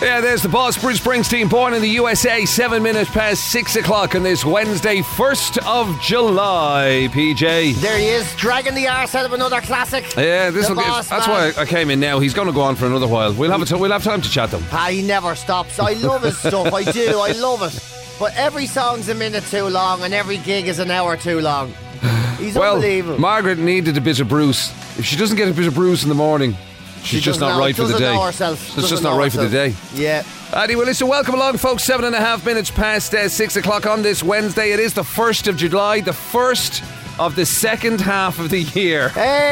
Yeah, there's the boss, Bruce Springsteen, born in the USA, 7 minutes past 6 o'clock on this Wednesday, 1st of July, PJ. There he is, dragging the arse out of another classic. Yeah, that's why I came in now. He's going to go on for another while. We'll have time to chat though. He never stops. I love his stuff, I do, I love it. But every song's a minute too long and every gig is an hour too long. He's unbelievable. Margaret needed a bit of Bruce. If she doesn't get a bit of Bruce in the morning, she's just not right for the day. It's just not right for the day. Yeah. Anyway, listen, welcome along, folks. 7.5 minutes past 6 o'clock on this Wednesday. It is the 1st of July, the first of the second half of the year.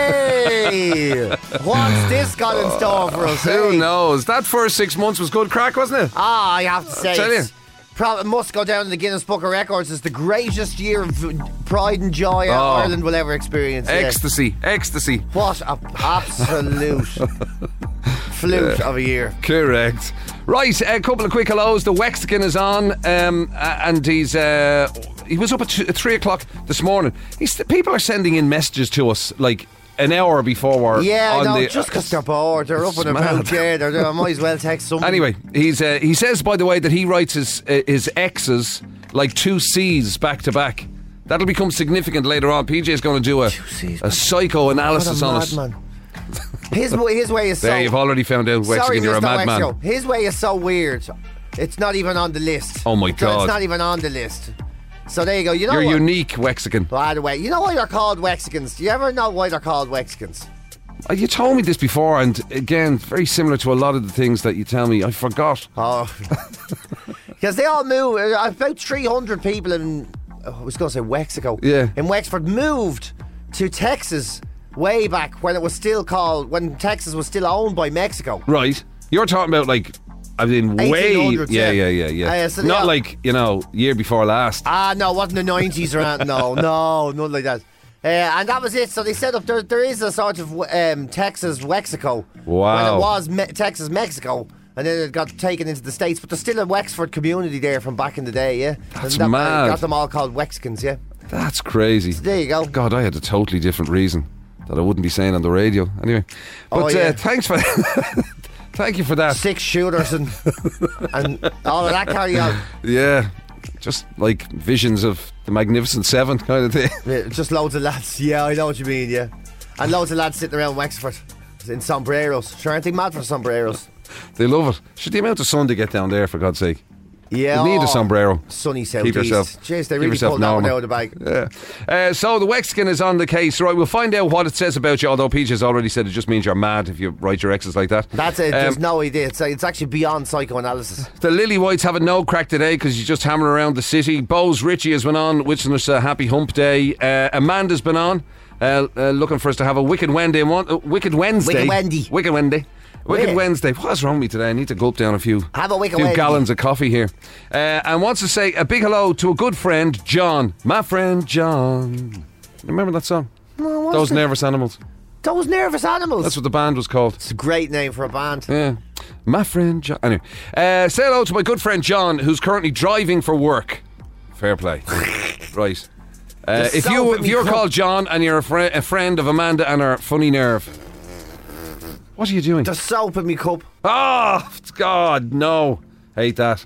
Hey! What's this got in store for us? Who knows? That first 6 months was good crack, wasn't it? I have to say. I'll tell you. Probably must go down in the Guinness Book of Records as the greatest year of pride and joy Ireland will ever experience. Ecstasy. What an absolute flute of a year. Correct. Right, a couple of quick hellos. The Wexican is on, and he was up at 3 o'clock this morning. People are sending in messages to us like an hour before we're on just because they're bored, they're up and about. Yeah, I might as well text someone. Anyway, he says, by the way, that he writes his X's like 2 C's back to back. That'll become significant later on. PJ's going to do a psychoanalysis on us. His way is so... There, you've already found out, Wexican, you're a madman. His way is so weird. It's not even on the list. Oh my God. It's not even on the list. So there you go. You're unique, Wexican. By the way, you know why they're called Wexicans? Do you ever know why they're called Wexicans? You told me this before, and again, very similar to a lot of the things that you tell me. I forgot. Oh. Because they all moved. About 300 people in... I was going to say Wexico. Yeah. In Wexford moved to Texas way back when it was still called... When Texas was still owned by Mexico. Right. You're talking about like... I mean, way... Yeah. So not like, year before last. No, it wasn't the 90s or anything. No, nothing like that. And that was it. So they set up... There is a sort of Texas Wexico. Wow. When it was Texas Mexico. And then it got taken into the States. But there's still a Wexford community there from back in the day, yeah? That's mad. Got them all called Wexicans, yeah? That's crazy. So there you go. God, I had a totally different reason that I wouldn't be saying on the radio. Anyway. But thanks for... Thank you for that. 6 shooters and all of that carry on. Yeah, just like visions of the Magnificent Seven kind of thing. Yeah, just loads of lads. Yeah, I know what you mean, yeah. And loads of lads sitting around Wexford in sombreros. Sure, aren't they mad for sombreros? They love it. Should the amount of sun they get down there, for God's sake. Yeah, you need a sombrero. Sunny southeast. Keep yourself. Jeez, they really pulled that one out of the bag. Yeah. So the Wexican is on the case, right? We'll find out what it says about you. Although Peach has already said it just means you're mad if you write your exes like that. That's it. There's no idea. It's actually beyond psychoanalysis. The Lily Whites have a no crack today because you just hammering around the city. Bose Ritchie has been on, wishing us a happy hump day. Amanda's been on, looking for us to have a Wicked Wednesday. Wicked Wednesday. What's wrong with me today? I need to gulp down a few gallons of coffee here. And wants to say a big hello to a good friend, John. My friend John. Remember that song? No, Those Nervous Animals. Those Nervous Animals? That's what the band was called. It's a great name for a band. Yeah. My friend John. Anyway, say hello to my good friend John, who's currently driving for work. Fair play. Right. If you're called John and you're a friend of Amanda and her funny nerve, what are you doing? There's soap in my cup. Oh, God, no. Hate that.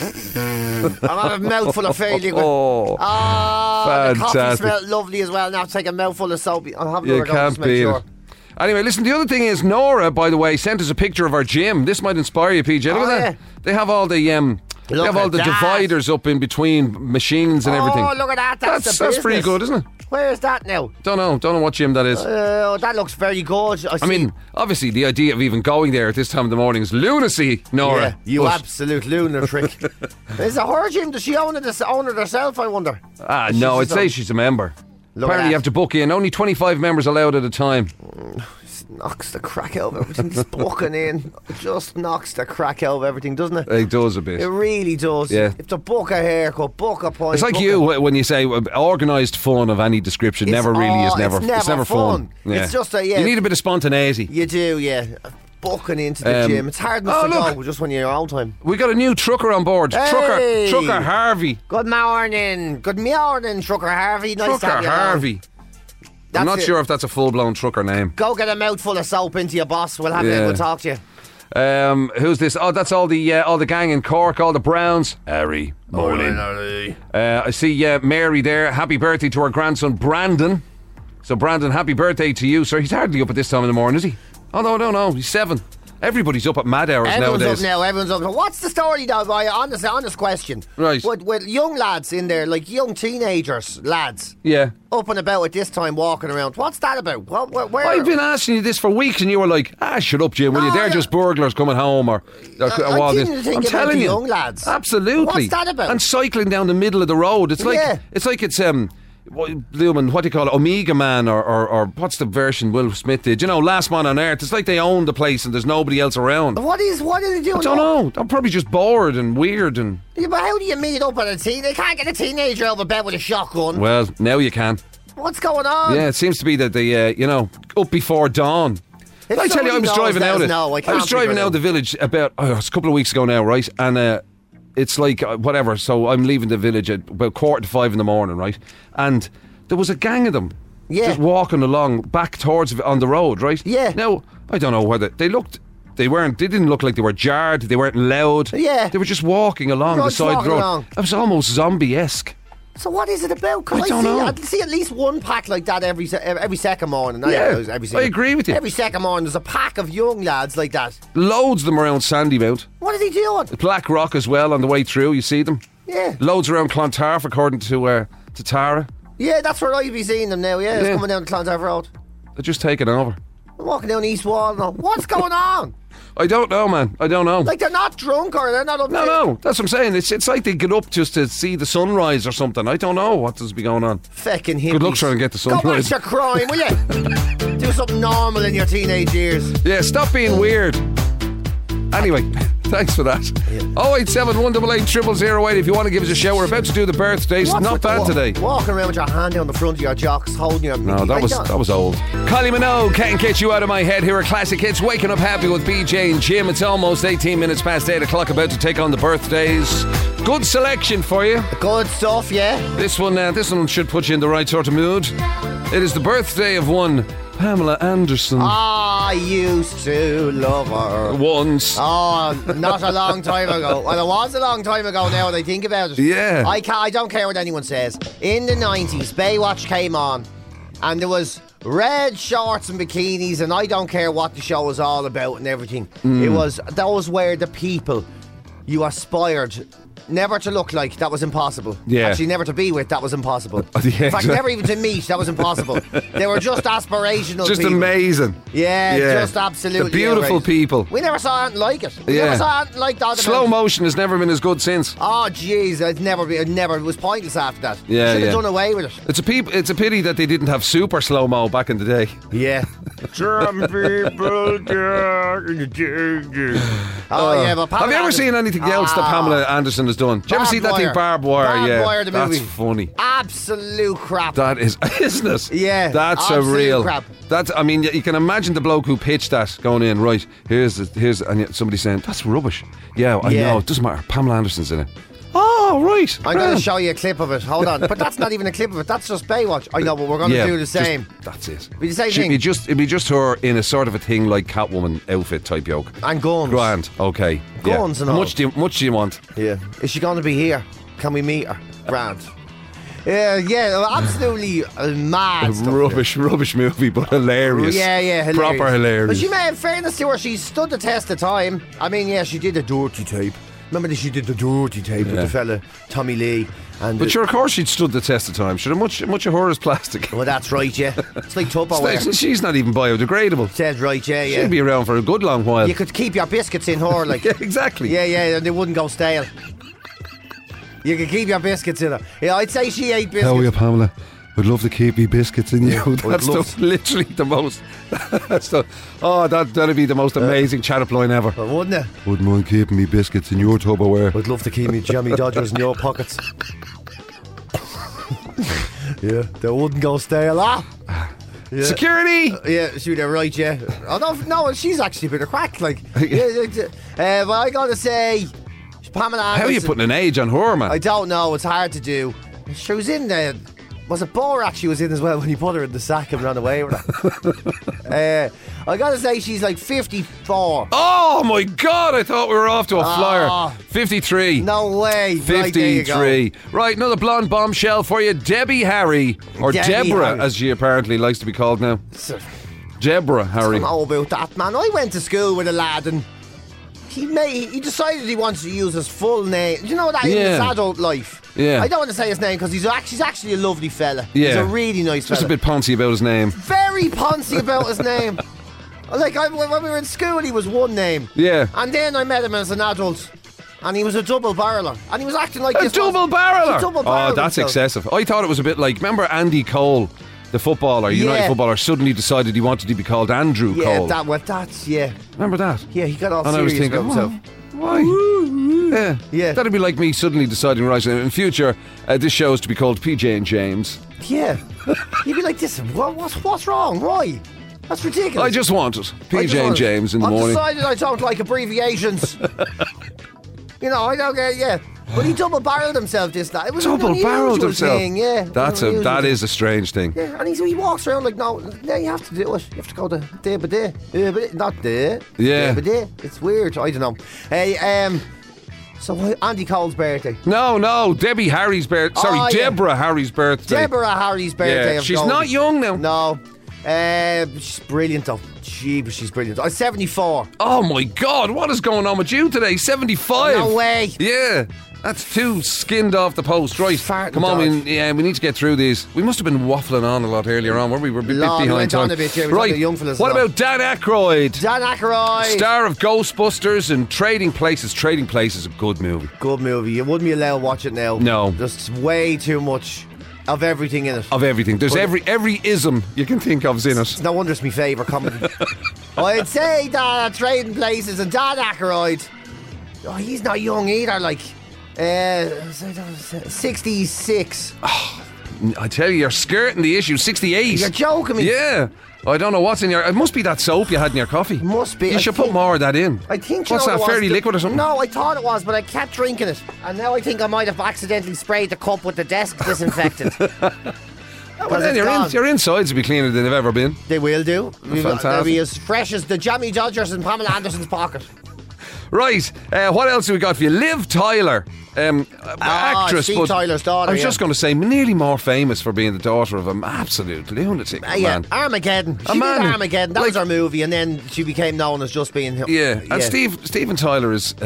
I have a mouthful of failure. Oh, the coffee smelled lovely as well. Now take a mouthful of soap. I'll have another go just to make sure. Anyway, listen, the other thing is Nora, by the way, sent us a picture of our gym. This might inspire you, PJ. Look at that. They have all the... They have all the dividers up in between machines and everything. Oh, look at that. That's pretty good, isn't it? Where is that now? Don't know what gym that is. That looks very good. I mean, obviously the idea of even going there at this time of the morning is lunacy, Nora. Yeah, you absolute lunatic. Is it her gym? Does she own it herself, I wonder? No, I'd say she's a member. Apparently you have to book in. Only 25 members allowed at a time. Knocks the crack out of everything. Just booking in just knocks the crack out of everything, doesn't it? It does a bit. It really does. Yeah. If to book a haircut, book a point. It's like when you say organised fun of any description. It's never fun. Yeah. It's just you need a bit of spontaneity. You do, yeah. Booking into the gym. It's hard enough to go just when you're your own time. We got a new trucker on board. Hey! Trucker Harvey. Good morning, Trucker Harvey. Nice to have you Harvey. I'm not sure if that's a full-blown trucker name. Go get a mouthful of soap into your boss. We'll talk to you. Who's this? Oh, that's all the gang in Cork, all the Browns. Harry, morning. I see Mary there. Happy birthday to her grandson Brandon. So Brandon, happy birthday to you, sir. He's hardly up at this time in the morning, is he? Oh no, he's 7. Everybody's up at mad hours nowadays. Everyone's up now. What's the story now, boy? Honest question. Right. With young lads in there, like young teenagers, lads. Yeah. Up and about at this time, walking around. What's that about? Where? I've been asking you this for weeks, and you were like, shut up, Jim, will you? They're just burglars coming home, or I didn't think I'm about telling the you, young lads. Absolutely. What's that about? And cycling down the middle of the road. It's like it's what do you call it? Omega Man or what's the version Will Smith did? You know, Last Man on Earth. It's like they own the place and there's nobody else around. What are they doing? I don't know. They're probably just bored and weird and. Yeah, but how do you meet up with a teen? They can't get a teenager out of bed with a shotgun. Well, now you can. What's going on? Yeah, it seems to be that they, up before dawn. Did I tell you I was driving out? I was driving out the village about a couple of weeks ago now, right? And it's like whatever. So I'm leaving the village at about 4:45 in the morning, right? And there was a gang of them, just walking along back towards on the road, right? Yeah. Now I don't know whether they didn't look like they were jarred. They weren't loud. Yeah. They were just walking along the side of the road. Along. It was almost zombie-esque. So what is it about? I don't know. I see at least one pack like that every second morning. Yeah, I agree with you. Every second morning there's a pack of young lads like that. Loads of them around Sandymount. What are they doing? Black Rock as well on the way through. You see them? Yeah. Loads around Clontarf, according to Tara. Yeah, that's where I'd be seeing them now. Yeah, it's coming down the Clontarf Road. They're just taking over. I'm walking down East Wall now. What's going on? I don't know, man. I don't know. Like they're not drunk or they're not up there. No, that's what I'm saying. It's like they get up just to see the sunrise or something. I don't know what does be going on. Feckin' hippies. Good luck trying to get the sunrise. Go back to crime, will you? Do something normal in your teenage years. Yeah, stop being weird. Anyway, thanks for that. 087 188 0008 if you want to give us a shout. We're about to do the birthdays. Not bad today. Walking around with your hand on the front of your jocks, holding your... No, that was old. Kylie Minogue, Can't Get You Out of My Head. Here are classic hits. Waking Up Happy with BJ and Jim. It's almost 18 minutes past 8 o'clock, about to take on the birthdays. Good selection for you. Good stuff, yeah. This one should put you in the right sort of mood. It is the birthday of one Pamela Anderson. I used to love her. Once. Oh, not a long time ago. Well, it was a long time ago now when I think about it. Yeah. I don't care what anyone says. In the 90s, Baywatch came on and there was red shorts and bikinis and I don't care what the show was all about and everything. Those were the people you aspired never to look like. That was impossible. Yeah. Actually, never to be with. That was impossible. Yeah, in fact, exactly. never even to meet. That was impossible. They were just aspirational just people. amazing. Yeah, just absolutely the beautiful outrageous. people. We never saw anything like it. We never saw anything like that. Slow motion has never been as good since. Oh, jeez. It was pointless after that. Yeah, Should have done away with it. It's a pity that they didn't have super slow-mo back in the day. Yeah. Some people get in the danger. Oh, yeah, but Pamela have you ever seen anything else that Pamela Anderson has done? Did you ever see that thing Barbed Wire? Barbed Wire, the movie. That's funny. Absolute crap. That is, isn't it? Yeah. That's a absolute real crap. I mean, you can imagine the bloke who pitched that going in, right, here's and yet somebody saying, that's rubbish. Yeah, I know, it doesn't matter. Pamela Anderson's in it. Oh, right. I'm going to show you a clip of it. Hold on. But that's not even a clip of it. That's just Baywatch. I know, but we're going to do the same. That's it. Be the same thing. It'd be just her in a sort of a thing like Catwoman outfit type yoke. And guns. Grand. Okay. Guns and all. How much do you want? Yeah. Is she going to be here? Can we meet her? Grand. Yeah, absolutely mad stuff. Rubbish movie, but hilarious. Yeah, hilarious. Proper hilarious. But she made, in fairness to her, she stood the test of time. I mean, yeah, she did the dirty tape. Remember that she did the dirty tape with the fella Tommy Lee. But sure, of course she'd stood the test of time. Sure, much of her is plastic. Well, that's right, yeah. It's like Tupperware. She's not even biodegradable. Said right, yeah. She'd be around for a good long while. You could keep your biscuits in her, like. Yeah, exactly. Yeah, and they wouldn't go stale. You could keep your biscuits in her. Yeah, I'd say she ate biscuits. How are you, Pamela? I'd love to keep me biscuits in you. That's literally the most. That'd be the most amazing chat-up line ever. Wouldn't it? Wouldn't mind keeping me biscuits in your Tupperware. I'd love to keep me Jammy Dodgers in your pockets. Yeah, they wouldn't go stale. Yeah. Security! Yeah, shoot, they're right, yeah. Oh, no, she's actually a bit of crack, like. But I gotta say, Pamela Anderson. How are you putting an age on her, man? I don't know, it's hard to do. She was in the Was it Borat she was in as well when he put her in the sack and ran away with her? I gotta say she's like 54. Oh my God, I thought we were off to a flyer. 53. No way. 53. Right, another blonde bombshell for you. Debbie Harry, or Debbie Deborah, Harry. as she apparently likes to be called now. Deborah Harry. I don't know about that, man. I went to school with a lad and he decided he wants to use his full name. Do you know that in his adult life? Yeah. I don't want to say his name because he's actually a lovely fella. Yeah. He's a really nice fella. Just a bit poncy about his name. Very poncy about his name. Like, when we were in school, he was one name. Yeah. And then I met him as an adult, and he was a double barreler. And he was acting like A double barreler? Oh, that's excessive. I thought it was a bit like, remember Andy Cole, the footballer, United footballer, suddenly decided he wanted to be called Andrew Cole. Yeah. Remember that? Yeah, he got all and serious I was thinking, about himself. Why? Yeah. That'd be like me suddenly deciding, right, in future, this show is to be called PJ and James. Yeah. You'd be like, this, what's wrong? Why? That's ridiculous. I just want it. PJ and James in the morning. I decided I don't like abbreviations. I don't get, But he double-barreled himself this night. It was Double-barreled himself? thing, yeah. That is a strange thing. Yeah, and he walks around like, no, you have to do it. You have to go to day by day. Not day. Yeah. Day by day. It's weird. I don't know. Hey, so Andy Cole's birthday. No, Debbie Harry's birthday. Sorry, Deborah Harry's birthday. Deborah Harry's birthday. Yeah, she's not young now. No. She's brilliant though. She's brilliant. I'm 74. Oh my God, what is going on with you today? 75. No way. Yeah. That's too skinned off the post. Right, come on, we need to get through these. We must have been waffling on a lot earlier on, we're a bit behind time. Right, young fellas what about Dan Aykroyd? Dan Aykroyd, star of Ghostbusters and Trading Places. Trading Places is a good movie. Good movie. You wouldn't be allowed to watch it now. No. Just way too much of everything in it. Of everything. There's every ism you can think of's in it. No wonder it's my favourite comedy. I'd say that Trading Places and Dan Aykroyd, he's not young either, like 66. I tell you, you're skirting the issue. 68. You're joking me. Yeah. I don't know what's in your... It must be that soap you had in your coffee. Must be. You should put more of that in. I think... What's that, Fairy Liquid or something? No, I thought it was, but I kept drinking it. And now I think I might have accidentally sprayed the cup with the desk disinfectant. Well, then your insides will be cleaner than they've ever been. They will do. Fantastic. They'll be as fresh as the Jammy Dodgers in Pamela Anderson's pocket. Right, what else have we got for you? Liv Tyler, actress. Steve Tyler's daughter. I was just going to say, nearly more famous for being the daughter of an absolute lunatic man. Armageddon. She did Armageddon. That was her movie, and then she became known as just being. Yeah, and Steven Tyler is.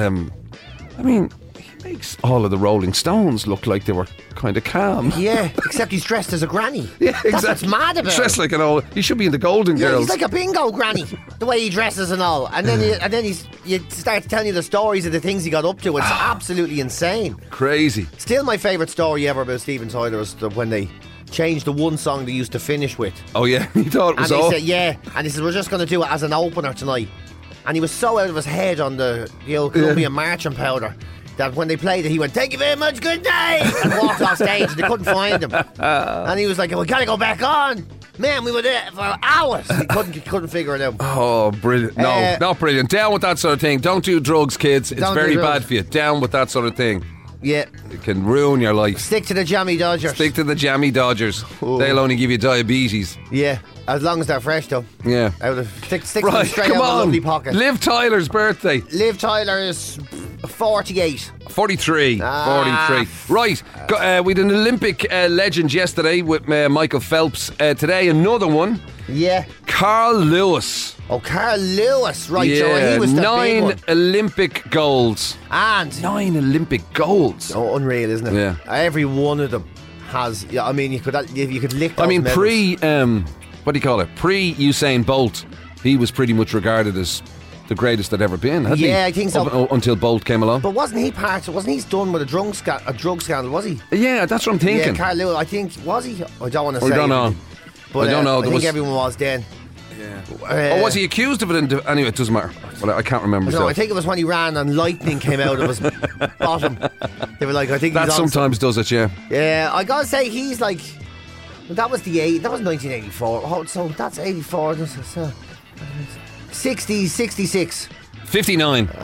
He makes all of the Rolling Stones look like they were kind of calm. Yeah, except he's dressed as a granny. Yeah, exactly. That's what's mad about dressed like an old... He should be in the Golden Girls. He's like a bingo granny, the way he dresses and all. And then you start telling you the stories of the things he got up to. It's absolutely insane. Crazy. Still my favourite story ever about Steven Tyler is when they changed the one song they used to finish with. Oh yeah, he thought it was and all... Said, and he said, we're just going to do it as an opener tonight. And he was so out of his head on the Columbia Marching Powder that when they played it, he went, "Thank you very much, good night," and walked off stage, and they couldn't find him. And he was like, "We gotta go back on." Man, we were there for hours. He couldn't figure it out. Oh, brilliant. No, not brilliant. Down with that sort of thing. Don't do drugs, kids. It's very bad for you. Down with that sort of thing. Yeah. It can ruin your life. Stick to the Jammy Dodgers. Stick to the Jammy Dodgers. Ooh. They'll only give you diabetes. Yeah. As long as they're fresh, though. Yeah. Stick them straight out of a lovely pocket. Liv Tyler's birthday. Liv Tyler is 48. 43. 43. Right. We had an Olympic legend yesterday with Michael Phelps. Today, another one. Yeah. Carl Lewis. Oh, Carl Lewis. Right, yeah, so he was the 9 big one. Olympic golds. And 9 Olympic golds. Oh, unreal, isn't it? Yeah. Every one of them has... Yeah, I mean, you could lick those medals. What do you call it? Pre-Usain Bolt, he was pretty much regarded as the greatest that ever been, hadn't he? Yeah, I think so. Until Bolt came along. But wasn't he done with a drug scandal, was he? Yeah, that's what I'm thinking. Yeah, Carl Lewis, I think, was he? I don't want to say. I don't know. But I don't know. I think everyone was then. Yeah. Or was he accused of it? Anyway, it doesn't matter. Well, I can't remember. No, I think it was when he ran and lightning came out of his bottom. They were like, I think that sometimes does it. Yeah. Yeah, I gotta say he's like. That was 1984. Oh, so that's 84. 60, 66. 59.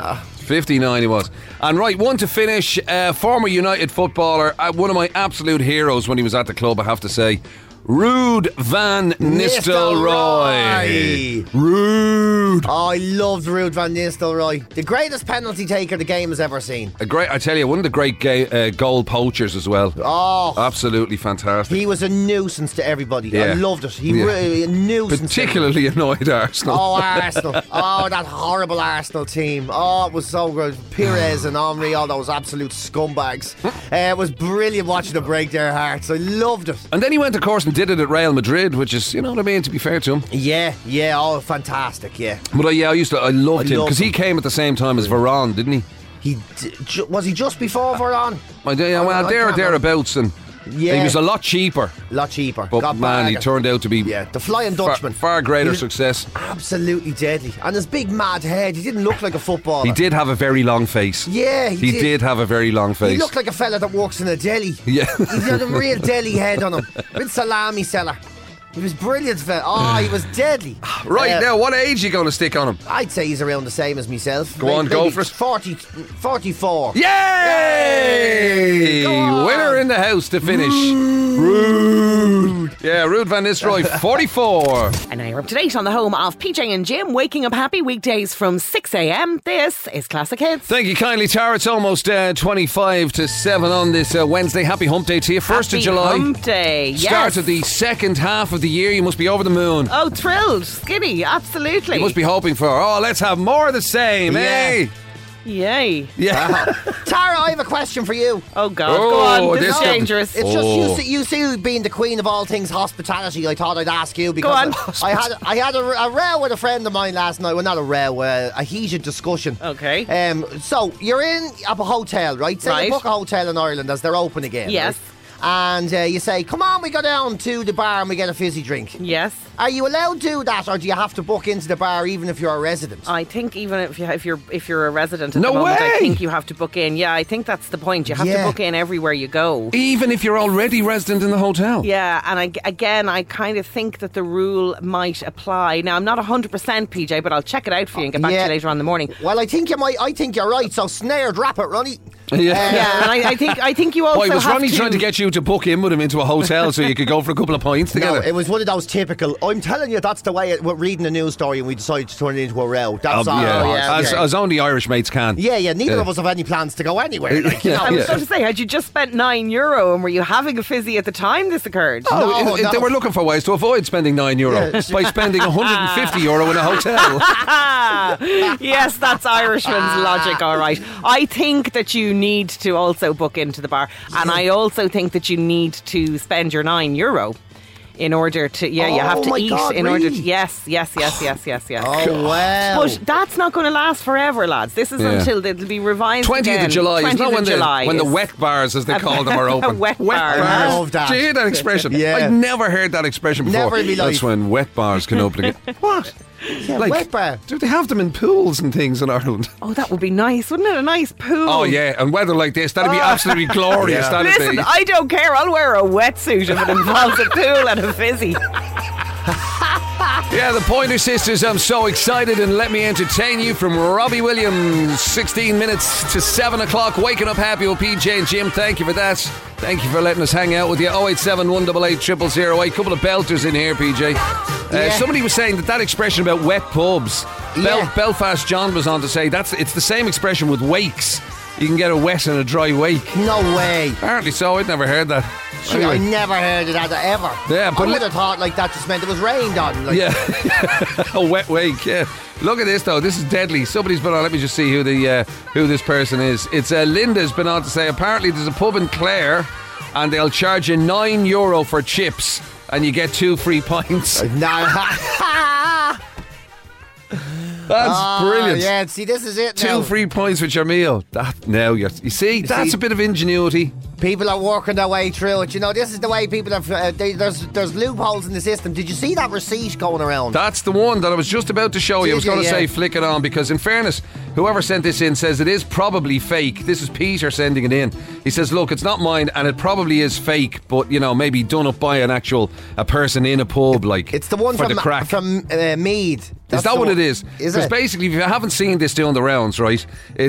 59 he was. And right, one to finish, former United footballer, one of my absolute heroes when he was at the club, I have to say, Ruud van Nistelrooy. Ruud. Oh, I loved Ruud van Nistelrooy. The greatest penalty taker the game has ever seen. I tell you, one of the great goal poachers as well. Oh, absolutely fantastic. He was a nuisance to everybody. Yeah. I loved it. He really a nuisance. Particularly annoyed Arsenal. Oh, Arsenal. Oh, that horrible Arsenal team. Oh, it was so good. Pires and Henry, all those absolute scumbags. It was brilliant watching them break their hearts. I loved it. And then he went, of course, and did it at Real Madrid, which is, you know what I mean, to be fair to him. Yeah, oh, fantastic, yeah. But I loved him, because he came at the same time as Varane, didn't he? Was he just before Varane? Thereabouts, and he was a lot cheaper. But man, he turned out to be the Flying Dutchman. Far greater success. Absolutely deadly. And his big mad head, he didn't look like a footballer. He did have a very long face. Yeah, he did have a very long face. He looked like a fella that works in a deli. Yeah. He had a real deli head on him. Big salami seller. He was brilliant, fella. Oh, he was deadly. Right, now, what age are you going to stick on him? I'd say he's around the same as myself. Go for it. 44. Yay! Winner in the house to finish. Ruud. Yeah, Ruud van Nistelrooy, 44. And now you're up to date on the home of PJ and Jim, waking up happy weekdays from 6 a.m. This is Classic Hits. Thank you kindly, Tara. It's almost 25 to 7 on this Wednesday. Happy Hump Day to you. 1st of July. Hump Day, yes. Start of the second half of the year. You must be over the moon. Oh, thrilled. Skinny, absolutely. You must be hoping for, let's have more of the same, eh? Yay. Yeah. Tara, I have a question for you. Oh, God. Go on. This is dangerous. It's just you see being the queen of all things hospitality, I thought I'd ask you because I had a row with a friend of mine last night. Well, not a row, a heated discussion. Okay. So you're in a hotel, right? Say you book a hotel in Ireland as they're open again. Yes. Right? And you say, come on, we go down to the bar and we get a fizzy drink. Yes. Are you allowed to do that, or do you have to book into the bar even if you're a resident? I think even if you're a resident at the moment, I think you have to book in. Yeah, I think that's the point. You have to book in everywhere you go. Even if you're already resident in the hotel? Yeah, and I kind of think that the rule might apply. Now, I'm not 100% PJ, but I'll check it out for you and get back to you later on in the morning. Well, I think you might. I think you're right, so snared, wrap it, Ronnie. Yeah, and I think you also was Ronnie trying to get you to book in with him into a hotel so you could go for a couple of pints together? No, it was one of those typical, I'm telling you, that's the way we're reading a news story and we decided to turn it into a row. That's all. As only Irish mates can. Neither of us have any plans to go anywhere. I was going to say, had you just spent €9 and were you having a fizzy at the time this occurred? No. They were looking for ways to avoid spending €9 by spending €150 in a hotel. Yes, that's Irishman's logic, all right. I think that you need to also book into the bar, and I also think that you need to spend your €9 in order to you have to eat in order to yes. Oh wow. But that's not going to last forever, lads. This is until it'll be revised 20th again. of July. 20th of July when the wet bars, as they call them, are open. Wet bars. I love that. Do you hear that expression? Yeah. I've never heard that expression before. Never in my life. That's when wet bars can open again. What? Yeah, wet bar. Do they have them in pools and things in Ireland? Oh, that would be nice, wouldn't it? A nice pool. Oh yeah, and weather like this, that'd be absolutely glorious. That'd Listen, be. I don't care. I'll wear a wetsuit if it involves a pool and a fizzy. Yeah, the Pointer Sisters, I'm so excited, and let me entertain you from Robbie Williams. 16 minutes to 7 o'clock, waking up happy with PJ and Jim. Thank you for that. Thank you for letting us hang out with you. 087 188 0008. Couple of belters in here, PJ. Somebody was saying that expression about wet pubs. Belfast John was on to say it's the same expression with wakes. You can get a wet and a dry wake. No way. Apparently so. I'd never heard that. Anyway. I never heard of that ever. Yeah, but I would have thought like that just meant it was rained on. Like. Yeah, a wet wake. Yeah. Look at this though. This is deadly. Somebody's been on. Let me just see who this person is. It's Linda's been on to say apparently there's a pub in Clare, and they'll charge you €9 for chips, and you get 2 free pints. That's brilliant. Yeah, see, this is it. 2 free pints with your meal. You see, that's a bit of ingenuity. People are working their way through it. You know, this is the way people have. There's loopholes in the system. Did you see that receipt going around? That's the one that I was just about to show you. I was going to say flick it on, because in fairness, whoever sent this in says it is probably fake. This is Peter sending it in. He says, look, it's not mine and it probably is fake, but maybe done up by a person in a pub, like. It's the one from Mead. Is that what it is? Because it? basically, if you haven't seen this doing the rounds, right,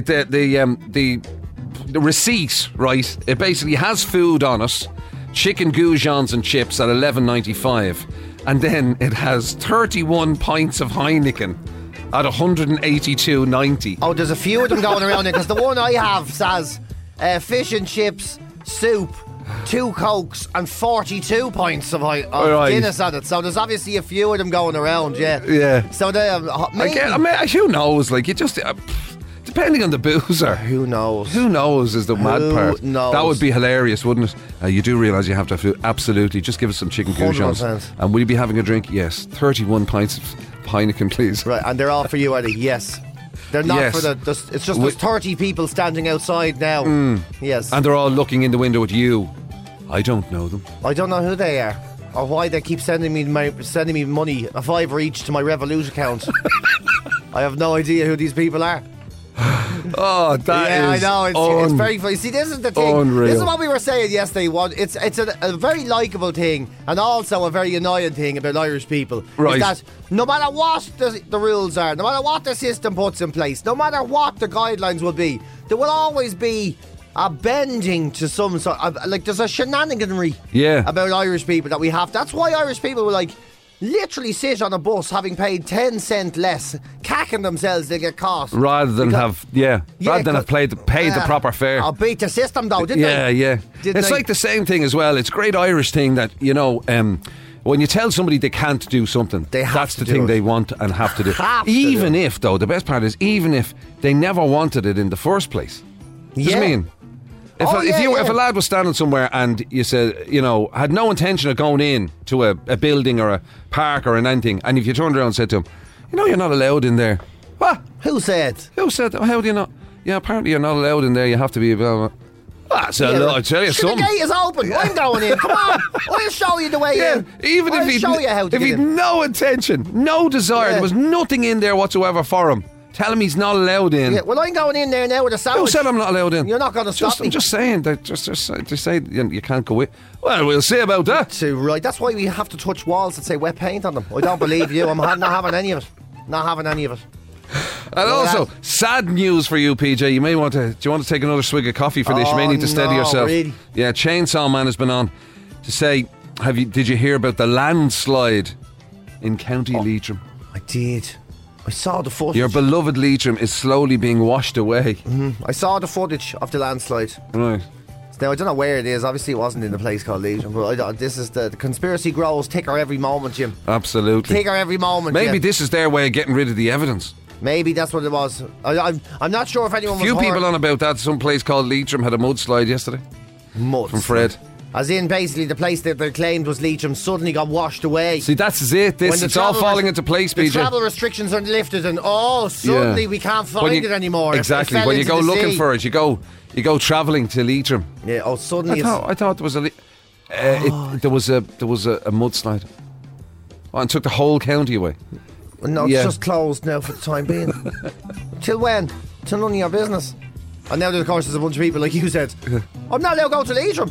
the receipt, right, it basically has food on it, chicken goujons and chips at $11.95, and then it has 31 pints of Heineken at $182.90. Oh, there's a few of them going around there, because the one I have says fish and chips, soup, 2 Cokes and 42 pints of Guinness on it. So there's obviously a few of them going around, Yeah. So they who knows? Like, you just... depending on the boozer. Who knows? Who knows is the mad part. Knows? That would be hilarious, wouldn't it? You do realise you have to have food. Absolutely. Just give us some chicken goujons. 100%. And will you be having a drink? Yes. 31 pints of Heineken, please. Right, and they're all for you, are they? Yes. They're not for it's just there's 30 people standing outside now. Yes. And they're all looking in the window at you. I don't know them. I don't know who they are, or why they keep sending me money, a $5 each to my Revolut account. I have no idea who these people are. Oh, that is I know. It's very funny. See, this is the thing. Unreal. This is what we were saying yesterday. It's a very likeable thing, and also a very annoying thing about Irish people. Right. Is that no matter what the rules are, no matter what the system puts in place, no matter what the guidelines will be, there will always be a bending to some sort of, like, there's a shenaniganry about Irish people that we have. That's why Irish people will, like, literally sit on a bus having paid 10 cent less, cacking themselves they get caught. Rather than have paid the proper fare. I'll beat the system though, didn't they? Yeah. It's like the same thing as well. It's a great Irish thing that, you know, when you tell somebody they can't do something, that's the thing they want and have to do. Even if, though, the best part is, even if they never wanted it in the first place. Do you know what I mean? If a lad was standing somewhere and you said, you know, had no intention of going in to a building or a park or anything, and if you turned around and said to him, you know, you're not allowed in there. What? Who said? that? How do you not? Yeah, apparently you're not allowed in there. You have to be blah, blah. I tell you something. The gate is open. I'm going in. Come on. I'll show you the way in. Even I'll show you how to if he'd no intention, no desire, there was nothing in there whatsoever for him. Tell him he's not allowed in. Yeah, well, I'm going in there now with a sandwich. Who said I'm not allowed in? You're not going to stop me. I'm just saying. They say you can't go in. Well, we'll see about that. Right. That's why we have to touch walls that say wet paint on them. I don't believe you. I'm not having any of it. Not having any of it. And also, sad news for you, PJ. You may want to. Do you want to take another swig of coffee for this? You may need to steady yourself. Really? Yeah, Chainsaw Man has been on to say, did you hear about the landslide in County Leitrim? I did. I saw the footage. Your beloved Leitrim is slowly being washed away. I saw the footage of the landslide. Right. Now, I don't know where it is. Obviously, it wasn't in a place called Leitrim. But this is the conspiracy grows thicker every moment, Jim. Absolutely. Thicker every moment. Maybe this is their way of getting rid of the evidence. Maybe that's what it was. I'm not sure if anyone was Few people on about that. Some place called Leitrim had a mudslide yesterday. From Fred. As in, basically, the place that they claimed was Leitrim suddenly got washed away. See, that's it. It's all falling into place, PJ. The travel restrictions are lifted, and suddenly we can't find it anymore. Exactly. When you go looking for it, you go travelling to Leitrim. Yeah. Suddenly. I thought there was there was a mudslide. Oh, and took the whole county away. No, it's just closed now for the time being. Till when? Till none of your business. And now, of course, there's a bunch of people, like you said, I'm not allowed to go to Leitrim.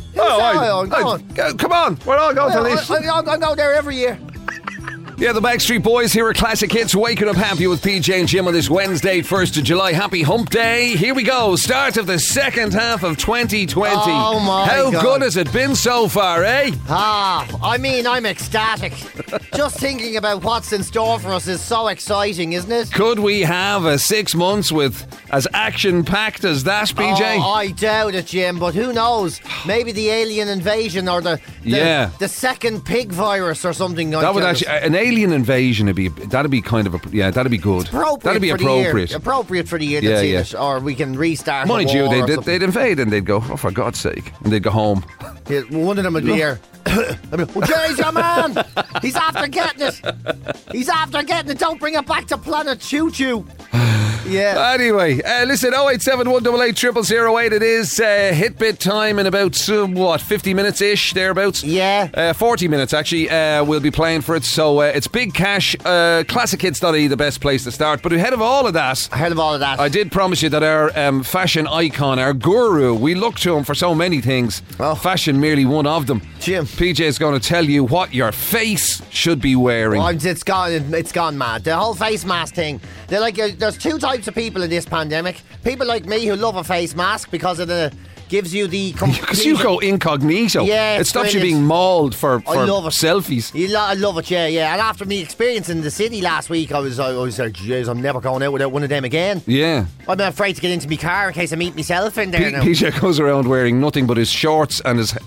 Come on, we're all going to Leitrim. I go there every year. Yeah, the Backstreet Boys here at Classic Hits, waking up happy with PJ and Jim on this Wednesday, 1st of July. Happy Hump Day. Here we go. Start of the second half of 2020. Oh, my How God. good has it been so far, eh? I mean, I'm ecstatic. Just thinking about what's in store for us is so exciting, isn't it? Could we have a 6 months with as action-packed as that, PJ? Oh, I doubt it, Jim, but who knows? Maybe the alien invasion or the second pig virus or something. That would actually... an alien invasion that'd be kind of that'd be good. That'd be appropriate. Appropriate for the year that's in it, or we can restart. Mind you, they'd invade and they'd go, oh, for God's sake, and they'd go home. Yeah, one of them would be here. There's your man. He's after getting it. Don't bring it back to planet Choo Choo. Yeah. Anyway, listen, 087 188 0008. It is Hitbit time in about 50 minutes ish, thereabouts. Yeah. 40 minutes actually. We'll be playing for it. So it's Big Cash. ClassicHits.ie, the best place to start. But ahead of all of that, I did promise you that our fashion icon, our guru, we look to him for so many things. Oh. Fashion merely one of them. Jim. PJ is going to tell you what your face should be wearing. It's gone mad. The whole face mask thing. They're like, there's two types of people in this pandemic. People like me who love a face mask because it gives you the because you go incognito. Yeah, it stops you brilliant. being mauled for I love it. selfies. I love it, yeah. And after me experience in the city last week, I was like, jeez, I'm never going out without one of them again. Yeah. I'm afraid to get into my car in case I meet myself in there now. PJ goes around wearing nothing but his shorts and his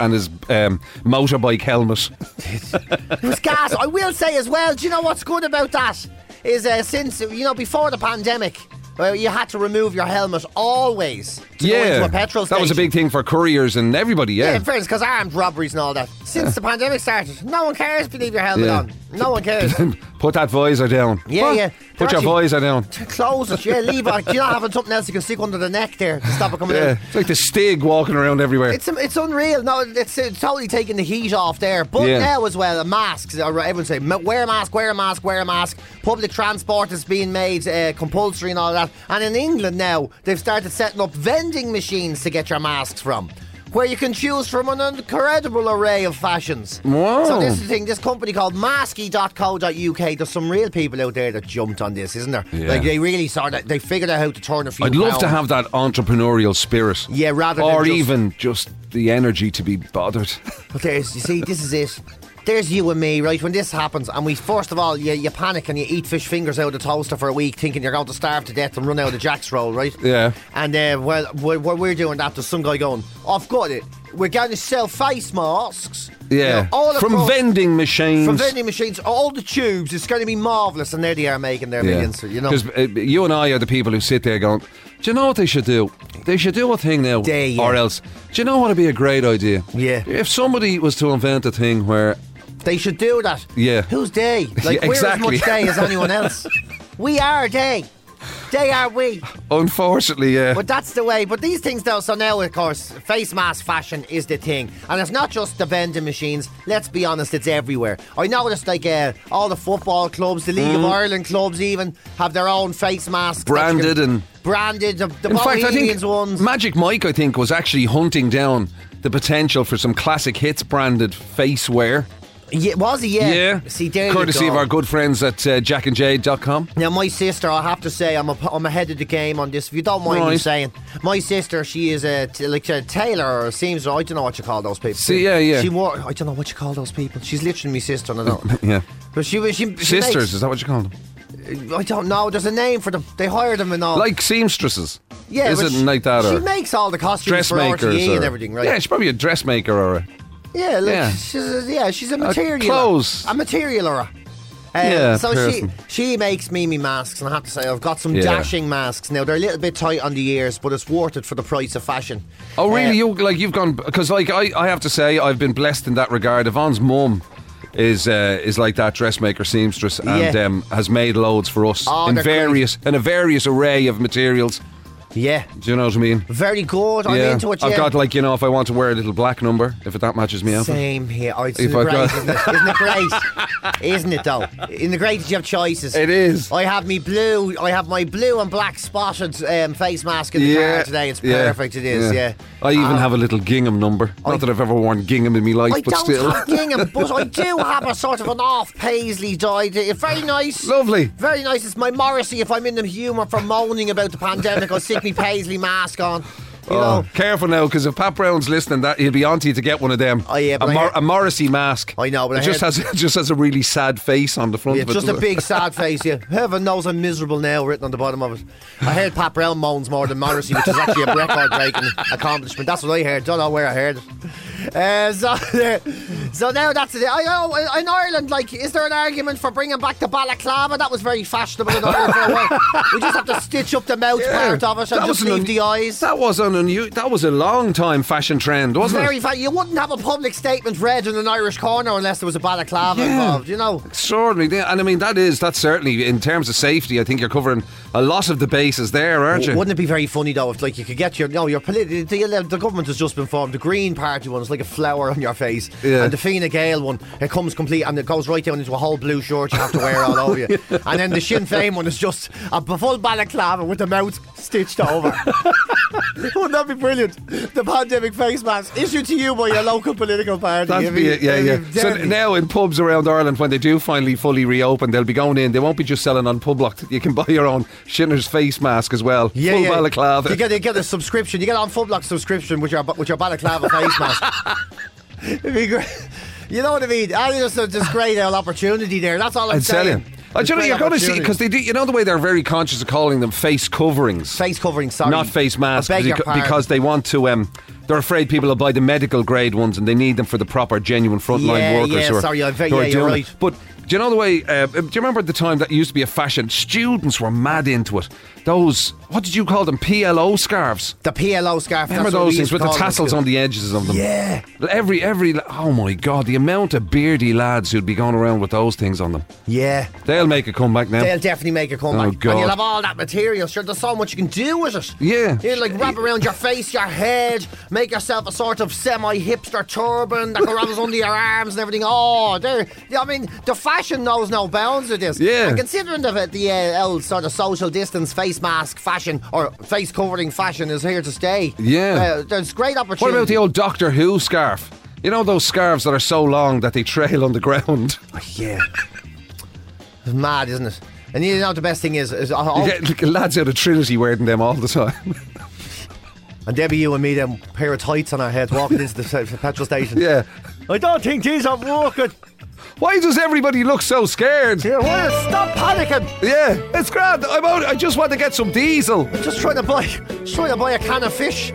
motorbike helmet. It was gas. I will say as well, do you know what's good about that? Is since, before the pandemic, you had to remove your helmet always to go into a petrol station. That was a big thing for couriers and everybody, Yeah, in fairness, because armed robberies and all that. Since the pandemic started, no one cares if you leave your helmet on. No one cares. Put that visor down. Yeah. Put your visor down. Close it, leave it. Do you not having something else you can stick under the neck there to stop it coming out? It's like the Stig walking around everywhere. It's unreal. No, it's totally taking the heat off there. But now as well, masks. Everyone say, wear a mask, wear a mask, wear a mask. Public transport is being made compulsory and all that. And in England now, they've started setting up vending machines to get your masks from, where you can choose from an incredible array of fashions. Wow. So this is the thing, this company called Masky.co.uk, there's some real people out there that jumped on this, isn't there? Yeah. Like they really they figured out how to turn a few I'd love pounds. to have that entrepreneurial spirit. Yeah, rather than or just, even just the energy to be bothered. But you see, this is it. There's you and me, right? When this happens, and we first of all, you panic and you eat fish fingers out of the toaster for a week, thinking you're going to starve to death and run out of Jack's roll, right? Yeah. And while we're doing that, there's some guy going, I've got it. We're going to sell face masks. Yeah. From vending machines. From vending machines, all the tubes. It's going to be marvellous, and there they are making their millions. Because you and I are the people who sit there going, do you know what they should do? They should do a thing now, or else. Do you know what would be a great idea? Yeah. If somebody was to invent a thing where they should do that. Yeah. Who's they? Like, we're as much they as anyone else. We are they. They are we. Unfortunately, yeah. But that's the way. But these things, though, so now, of course, face mask fashion is the thing. And it's not just the vending machines. Let's be honest, it's everywhere. I noticed, like, all the football clubs, the League of Ireland clubs even, have their own face masks. Branded. The In fact, I think ones. Magic Mike, was actually hunting down the potential for some classic hits branded face wear. Yeah, was he? Yeah. See, there courtesy you go. of our good friends at jackandjade.com. Now, my sister, I have to say, I'm ahead of the game on this. If you don't mind me saying, my sister, she is a tailor or a seamstress. I don't know what you call those people. See, yeah. I don't know what you call those people. She's literally my sister, and I don't. Yeah. But she sisters, is that what you call them? I don't know. There's a name for them. They hire them and all. Like seamstresses. Yeah, is it like that? She makes all the costumes for RTE and everything, right? Yeah, she's probably a dressmaker or a. Yeah, look, she's a material. Clothes. A materialer. So she makes me masks, and I have to say I've got some dashing masks now. They're a little bit tight on the ears, but it's worth it for the price of fashion. Oh really? You've gone, because I have to say I've been blessed in that regard. Yvonne's mum is like that dressmaker seamstress and has made loads for us in a various array of materials. Yeah. Do you know what I mean? Very good. I'm into it, yeah. I've got, if I want to wear a little black number, if that matches me out. Same here. Oh, isn't it great? Isn't it, though? Isn't it great that you have choices? It is. I have my blue and black spotted face mask in the car today. It's perfect, it is, yeah. I even have a little gingham number. Not that I've ever worn gingham in my life, but still. I don't have gingham, but I do have a sort of an off paisley dyed. Very nice. Lovely. Very nice. It's my Morrissey. If I'm in the humour for moaning about the pandemic, I'll stick my paisley mask on. You know. Careful now, because if Pat Brown's listening, he'll be on to you to get one of them. Oh yeah, but a Morrissey mask. I know, but it just has a really sad face on the front of it. Just a big sad face. Yeah, heaven knows I'm miserable now. Written on the bottom of it. I heard Pat Brown moans more than Morrissey, which is actually a record-breaking accomplishment. That's what I heard. Don't know where I heard it. So now that's it. In Ireland, like, is there an argument for bringing back the balaclava? That was very fashionable in Ireland for a while. We just have to stitch up the mouth part of it and just leave the eyes. That was that was a long time fashion trend, wasn't it? You wouldn't have a public statement read in an Irish corner unless there was a balaclava involved, you know. Extraordinary. And I mean, that's certainly, in terms of safety, I think you're covering a lot of the bases there, aren't you? Wouldn't it be very funny though if, like, you could get the government has just been formed. The Green Party one is like a flower on your face, and the Fine Gael one, it comes complete and it goes right down into a whole blue shirt you have to wear all over you. And then the Sinn Féin one is just a full balaclava with the mouth stitched over. Wouldn't that be brilliant? The pandemic face mask issued to you by your local political party. So now in pubs around Ireland, when they do finally fully reopen, they'll be going in. They won't be just selling on Public. You can buy your own Shinner's face mask as well. Full balaclava. You get a subscription. You get on Public subscription with your balaclava face mask. It'd be great. You know what I mean? I think there's a great opportunity there. That's all I'm saying. You're going to see, because they do. You know the way they're very conscious of calling them face coverings. Face coverings, sorry, not face masks, because they want to. They're afraid people will buy the medical grade ones, and they need them for the proper, genuine frontline workers who are doing right. it. But do you know the way? Do you remember the time that used to be a fashion? Students were mad into it. Those, what did you call them? PLO scarves. The PLO scarf. Remember those things with the tassels on the edges of them? Yeah. Every. Oh my God, the amount of beardy lads who'd be going around with those things on them. Yeah. They'll make a comeback now. They'll definitely make a comeback. Oh God. And you'll have all that material. Sure, there's so much you can do with it. Yeah. You like wrap around your face, your head, make yourself a sort of semi-hipster turban that goes under your arms and everything. I mean, the fashion knows no bounds with this. Yeah. And considering the old sort of social distance face mask fashion or face covering fashion is here to stay. Yeah. There's great opportunity. What about the old Doctor Who scarf? You know those scarves that are so long that they trail on the ground? Oh, yeah. It's mad, isn't it? And you know the best thing is you get lads out of Trinity wearing them all the time. And Debbie, you and me, them pair of tights on our heads walking into the petrol station. Yeah. I don't think these are working. Why does everybody look so scared? Yeah, stop panicking. Yeah, it's grand. I just want to get some diesel. I'm just trying to buy a can of fish.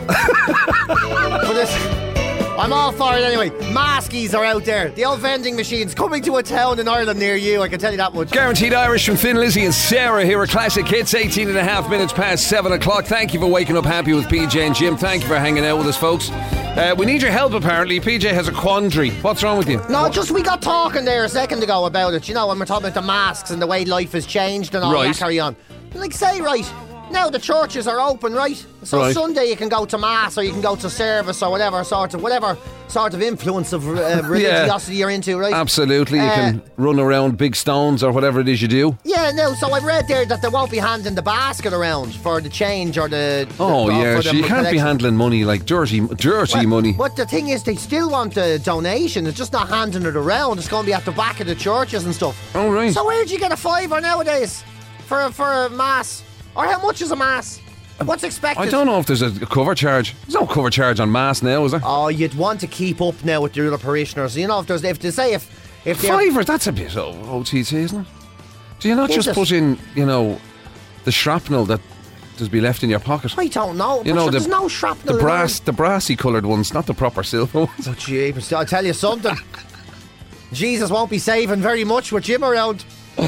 For this. I'm all for it anyway. Maskies are out there. The old vending machines coming to a town in Ireland near you, I can tell you that much. Guaranteed Irish from Finn, Lizzie and Sarah here at Classic Hits, 18 and a half minutes past 7 o'clock. Thank you for waking up happy with PJ and Jim. Thank you for hanging out with us, folks. We need your help apparently. PJ has a quandary. What's wrong with you? No, just we got talking there a second ago about it. You know, when we're talking about the masks and the way life has changed and all that carry on. Like, say, right, now the churches are open, right? So Sunday you can go to mass or you can go to service or whatever sort of influence of religiosity you're into, right? Absolutely. You can run around big stones or whatever it is you do. Yeah, no, so I read there that they won't be handing the basket around for the change or the... You can't be handling money like dirty money. But the thing is, they still want the donation. It's just not handing it around. It's going to be at the back of the churches and stuff. Oh, right. So where'd you get a fiver nowadays for a mass? Or how much is a mass? What's expected? I don't know if there's a cover charge. There's no cover charge on mass now, is there? Oh, you'd want to keep up now with the other parishioners. You know, if fiver, that's a bit OTT, isn't it? Do you not just put in, the shrapnel that does be left in your pocket? I don't know. There's no shrapnel. The brassy coloured ones, not the proper silver ones. Oh, jeepers, I'll tell you something. Jesus won't be saving very much with Jim around.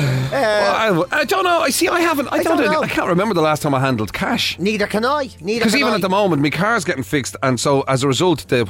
I don't know. I can't remember the last time I handled cash. Neither can I. Because even at the moment, my car's getting fixed, and so as a result, the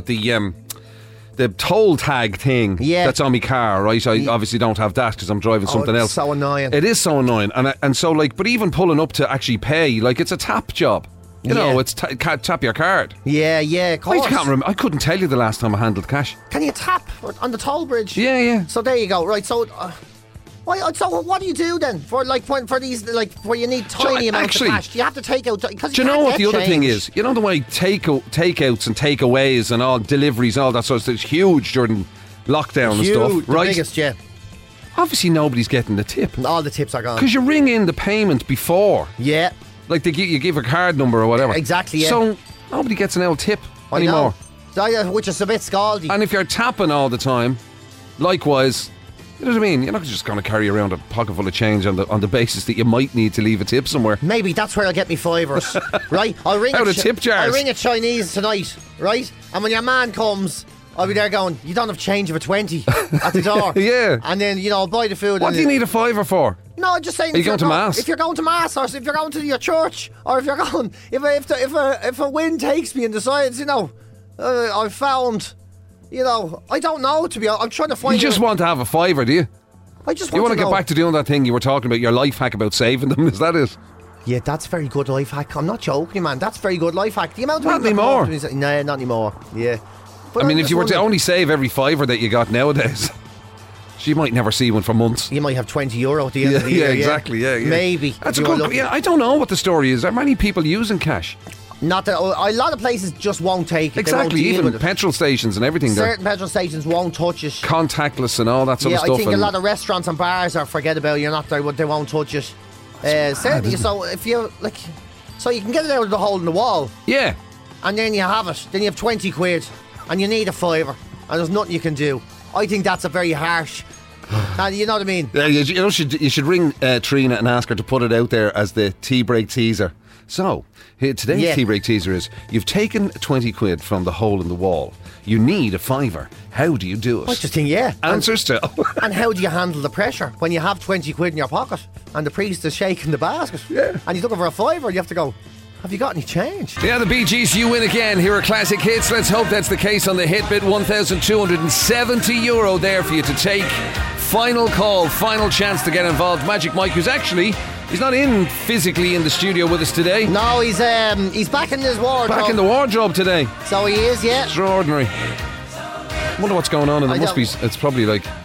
toll tag thing that's on my car, right? I obviously don't have that because I'm driving something else. It's so annoying. It is so annoying, and so but even pulling up to actually pay, it's a tap job. You know, it's tap your card. Yeah, of course. I can't remember. I couldn't tell you the last time I handled cash. Can you tap on the toll bridge? Yeah. So there you go. Right. So. So what do you do then for these where you need tiny amounts of cash? Do you have to take out? Do you know what the other thing is? You know the way takeouts and takeaways and all deliveries and all that sort of stuff is huge during lockdown and stuff, right? The biggest, yeah. Obviously, nobody's getting the tip. All the tips are gone because you ring in the payment before. Yeah. Like you give a card number or whatever. Exactly. Yeah. So nobody gets an old tip anymore. Which is a bit scaldy. And if you're tapping all the time, likewise. You know what I mean? You're not just going to carry around a pocket full of change on the basis that you might need to leave a tip somewhere. Maybe that's where I'll get me fivers, right? I'll ring out of tip jars. I'll ring a Chinese tonight, right? And when your man comes, I'll be there going, you don't have change of a 20 at the door. Yeah. And then, I'll buy the food. What do you need a fiver for? No, I'm just saying. Are you going to mass? If you're going to mass, or if you're going to your church, or if you're going, if a wind takes me and decides, I've found, I don't know. To be honest, I'm trying to find. You just want to have a fiver, do you? I just You want want to get back to doing that thing you were talking about, your life hack about saving them? Is that it? Yeah, that's very good life hack. I'm not joking, man. That's very good life hack. The amount of Not anymore. No, not anymore. Yeah. But I mean, if you were to only save every fiver that you got nowadays, you might never see one for months. You might have €20 at the end of the year. Yeah, exactly. Yeah. Maybe. That's a good. Yeah, I don't know what the story is. Are many people using cash? Not that a lot of places just won't take it. Exactly, even petrol stations and everything. Certain petrol stations won't touch it. Contactless and all that sort of stuff. Yeah, I think a lot of restaurants and bars are forget about it. You're not there, they won't touch it. Certainly, so if you so you can get it out of the hole in the wall. Yeah. And then you have it. Then you have 20 quid, and you need a fiver, and there's nothing you can do. I think that's a very harsh. And you know what I mean? Yeah, you should ring Trina and ask her to put it out there as the tea break teaser. So, today's tea break teaser is, you've taken 20 quid from the hole in the wall. You need a fiver. How do you do it? I just think, Answer still. And how do you handle the pressure when you have 20 quid in your pocket and the priest is shaking the basket? Yeah. And he's looking for a fiver, and you have to go, have you got any change? Yeah, the Bee Gees, You Win Again. Here are classic hits. Let's hope that's the case on the hit bit. €1,270 there for you to take. Final call, final chance to get involved. Magic Mike, who's actually... He's not physically in the studio with us today. No, he's back in his wardrobe. Back in the wardrobe today. So he is, yeah. Extraordinary. Wonder what's going on, and it's probably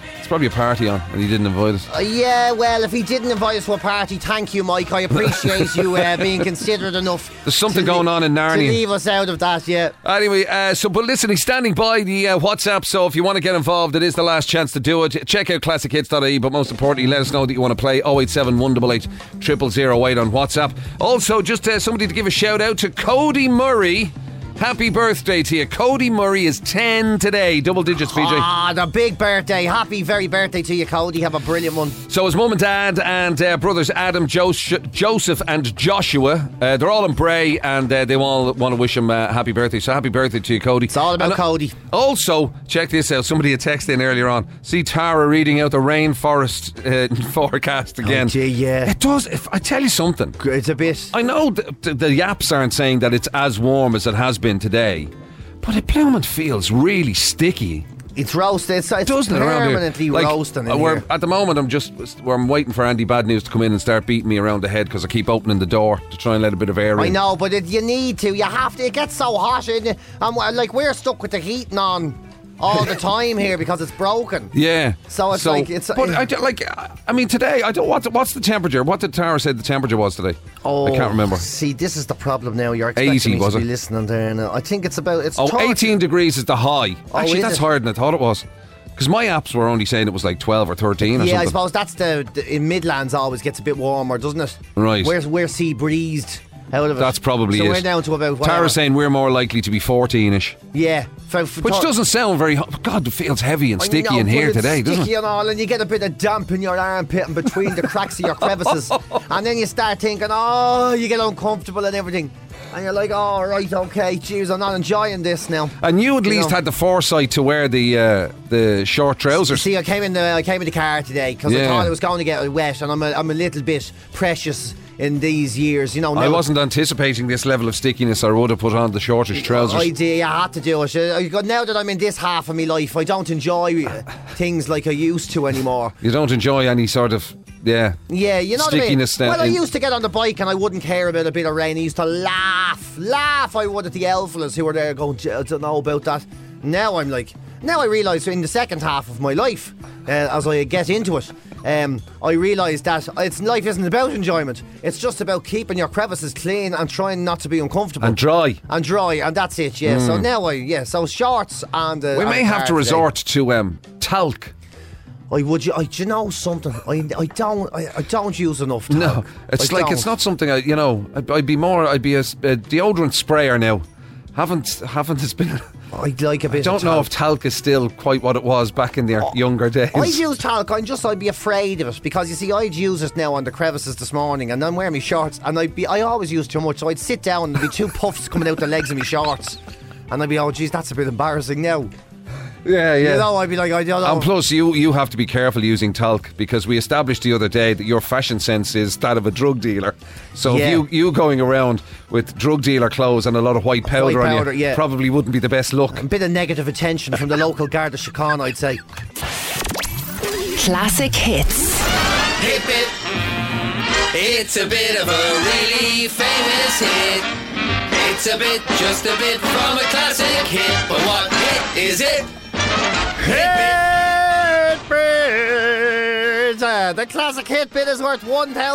a party on, and he didn't invite us. Yeah, well, if he didn't invite us to a party, thank you, Mike. I appreciate you being considerate enough. There's something going on in Narnia. To leave us out of that, yeah. Anyway, but listen, he's standing by the WhatsApp, so if you want to get involved, it is the last chance to do it. Check out classichits.ie, but most importantly, let us know that you want to play 087 188 0008 on WhatsApp. Also, just somebody to give a shout out to Cody Murray. Happy birthday to you. Cody Murray is 10 today. Double digits, PJ. Ah, the big birthday. Happy very birthday to you, Cody. Have a brilliant one. So his mum and dad and brothers Adam, Joseph and Joshua, they're all in Bray, and they all want to wish him happy birthday. So happy birthday to you, Cody. It's all about Cody. Also, check this out. Somebody had texted in earlier on. See Tara reading out the rainforest forecast again. Oh, gee, yeah. It does. I tell you something. It's a bit. I know the yaps aren't saying that it's as warm as it has been today, but it blooming feels really sticky. It's roasted. It's permanently roasting in here. At the moment, I'm waiting for Andy Bad News to come in and start beating me around the head because I keep opening the door to try and let a bit of air in. I know, but you need to. You have to. It gets so hot, and we're stuck with the heating on all the time here because it's broken. Yeah. So it's like it's. But I mean, today I don't. What's the temperature? What did Tara say the temperature was today? Oh, I can't remember. See, this is the problem now. You're expecting 80, me to be listening there now. I think it's about. It's 18 degrees is the high. Actually, that's higher than I thought it was. Because my apps were only saying it was like 12 or 13 or something. Yeah, I suppose that's in Midlands always gets a bit warmer, doesn't it? Right. We're sea breezed out of it. That's probably it. So we're down to about whatever. Tara's saying we're more likely to be 14ish. Yeah. Which doesn't sound very hot. God, it feels heavy and sticky in here today, doesn't it? Sticky and all, and you get a bit of damp in your armpit and between the cracks of your crevices. And then you start thinking, you get uncomfortable and everything. And you're like, right, okay, jeez, I'm not enjoying this now. And you at least had the foresight to wear the short trousers. See, I came in the car today because I thought it was going to get wet, and I'm a little bit precious in these years, Now, I wasn't anticipating this level of stickiness. I would have put on the shortish trousers. I did. I had to do it. Now that I'm in this half of my life, I don't enjoy things like I used to anymore. You don't enjoy any sort of yeah, you know stickiness. What I mean? Well, I used to get on the bike and I wouldn't care about a bit of rain. I used to laugh. I would at the elf fellas who were there going, I don't know about that. Now I'm like, now I realise in the second half of my life, as I get into it, I realise that life isn't about enjoyment. It's just about keeping your crevices clean and trying not to be uncomfortable. And dry, and that's it, yeah. So now so shorts and... we may have to resort to talc. You know something? I don't use enough talc. No, it's not something I'd be a deodorant sprayer now. Haven't it's been... I'd like a bit. I don't know if talc is still quite what it was back in their younger days. I'd use talc. I'd be afraid of it because you see, I'd use it now on the crevices this morning, and I'm wearing my shorts, and I always use too much, so I'd sit down and there'd be two puffs coming out the legs of my shorts, and I'd be, oh geez, that's a bit embarrassing now. Yeah, yeah. You know, I'd be like, I don't know. And plus, you have to be careful using talc because we established the other day that your fashion sense is that of a drug dealer. So if you going around with drug dealer clothes and a lot of white powder on you probably wouldn't be the best look. A bit of negative attention from the local Garda Síochána, I'd say. Classic hits. Hip it. It's a bit of a really famous hit. It's a bit, just a bit from a classic hit. But what hit is it? Hit bit. The classic hit bit is worth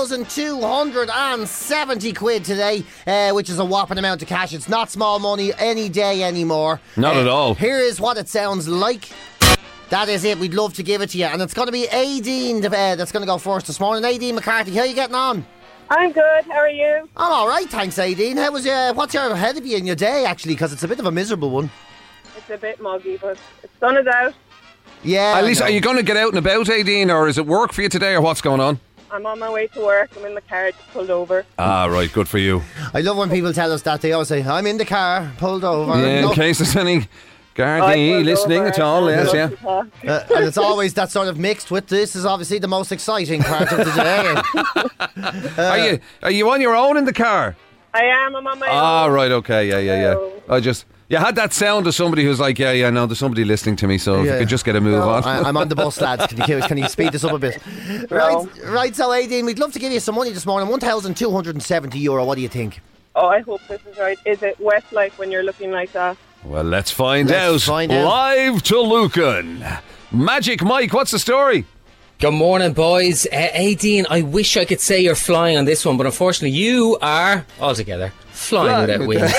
1,270 quid today, which is a whopping amount of cash. It's not small money any day anymore. Not at all. Here is what it sounds like. That is it. We'd love to give it to you. And it's going to be Aideen that's going to go first this morning. Aideen McCarthy, how are you getting on? I'm good. How are you? I'm all right, thanks, Aideen. How was what's your ahead of you in your day, actually? Because it's a bit of a miserable one. It's a bit muggy, but the sun is out. Yeah. At least, are you going to get out and about, Aideen, or is it work for you today, or what's going on? I'm on my way to work. I'm in the car, just pulled over. Ah, right. Good for you. I love when people tell us that. They always say, I'm in the car, pulled over. Yeah, in case there's any Gardaí listening at all, yes, yeah. And it's always that sort of mixed with this is obviously the most exciting part of the day. Are you on your own in the car? I am. I'm on my own. Ah, right, okay, yeah. You had that sound of somebody who's like, no, there's somebody listening to me, so if you could just get a move on. I'm on the bus, lads. Can you speed this up a bit? Right, so Aideen, we'd love to give you some money this morning. €1,270. What do you think? Oh, I hope this is right. Is it Westlife when you're looking like that? Well, let's find out. Live to Lucan. Magic Mike, what's the story? Good morning, boys. Aideen, I wish I could say you're flying on this one, but unfortunately you are, altogether, flying without wings.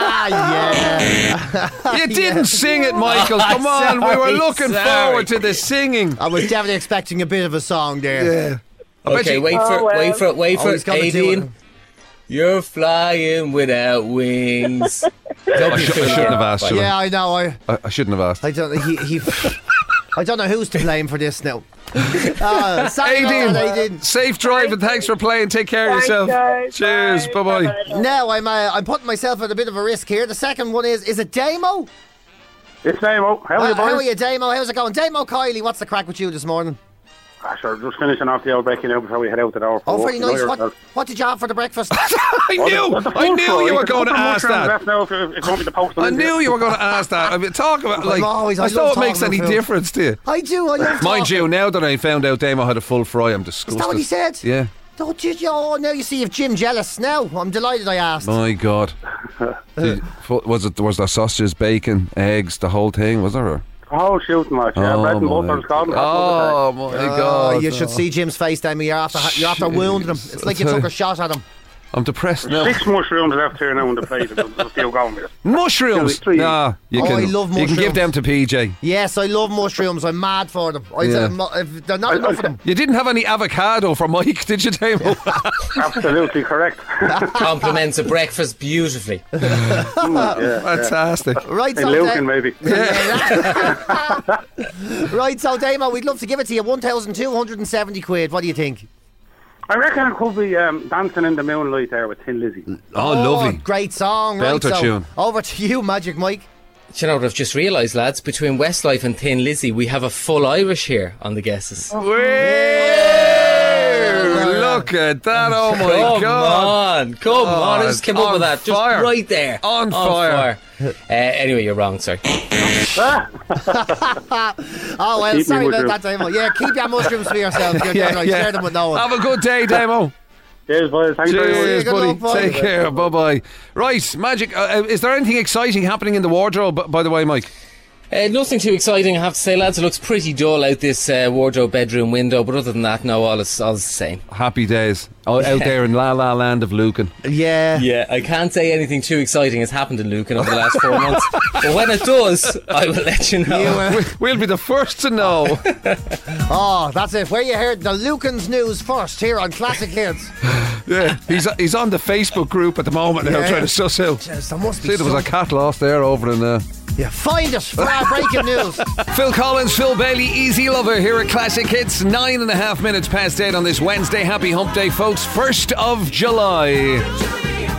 You didn't sing it, Michael. Come on, we were looking forward to the singing. I was definitely expecting a bit of a song there. Yeah. Okay, wait for it, Aideen. You're flying without wings. I shouldn't have asked you. Yeah, I know. I shouldn't have asked. I don't. I don't know who's to blame for this now. Aideen, safe drive and thanks for playing. Take care of yourself. Guys. Cheers. Bye bye. Now I'm putting myself at a bit of a risk here. The second one is it Damo? It's Damo. How are you, boys? How are you, Damo? How's it going? Damo Kiley, what's the crack with you this morning? Sure, just finishing off the old breaking now before we head out the door. Oh, very nice. What did you have for the breakfast? I knew you were going to ask that. I knew you were going to ask that. I mean, talk about I thought it makes any difference to you. I do. I love Mind you, now that I found out Damo had a full fry, I'm disgusted. Is that what he said? Yeah. Don't you? Oh, now you see if Jim jealous. Now I'm delighted I asked. My God. Was there sausages, bacon, eggs, the whole thing? Was there? Oh, shooting match, yeah. Bread and butter is called. Oh, my God. You should see Jim's face, Damo. You're after wounding him. It's like you took a shot at him. I'm depressed now. 6 mushrooms left here now on the plate. It's still going with it. Mushrooms? Nah, I love mushrooms. You can give them to PJ. Yes, I love mushrooms. I'm mad for them. If they're not enough of them. You didn't have any avocado for Mike, did you, Damo? Absolutely correct. Compliments a breakfast beautifully. Fantastic. Right, so Lucan, maybe. Right, so Damo, we'd love to give it to you. 1,270 quid. What do you think? I reckon it could be Dancing in the Moonlight there with Tin Lizzy. Oh, lovely. Great song. Belter right, tune. Over to you, Magic Mike. Do you know what I've just realised, lads? Between Westlife and Thin Lizzy, we have a full Irish here on the guesses. Look at that, oh my God. Come on, I just came up with that. Just right there. On fire. Anyway, you're wrong, sorry. Oh, well, sorry about that, Damo. Yeah, keep your mushrooms for yourself. Share them with no one. Have a good day, Damo. Cheers, boys. Thanks Cheers, very buddy. Take care. Bye-bye. Right, Magic, is there anything exciting happening in the wardrobe, by the way, Mike? Nothing too exciting, I have to say, lads. It looks pretty dull out this wardrobe bedroom window, but other than that, no, all is the same. Happy days. Out there in La La Land of Lucan. Yeah, I can't say anything too exciting has happened in Lucan over the last 4 months, but when it does, I will let you know. We'll be the first to know. Oh, that's it. Where you heard the Lucan's news first here on Classic Hits. Yeah, he's on the Facebook group at the moment now trying to suss out. There must be there was a cat lost there over in Yeah, find us for our breaking news. Phil Collins, Phil Bailey, Easy Lover here at Classic Hits. 9.5 minutes past 8 on this Wednesday. Happy Hump Day, folks. 1st of July.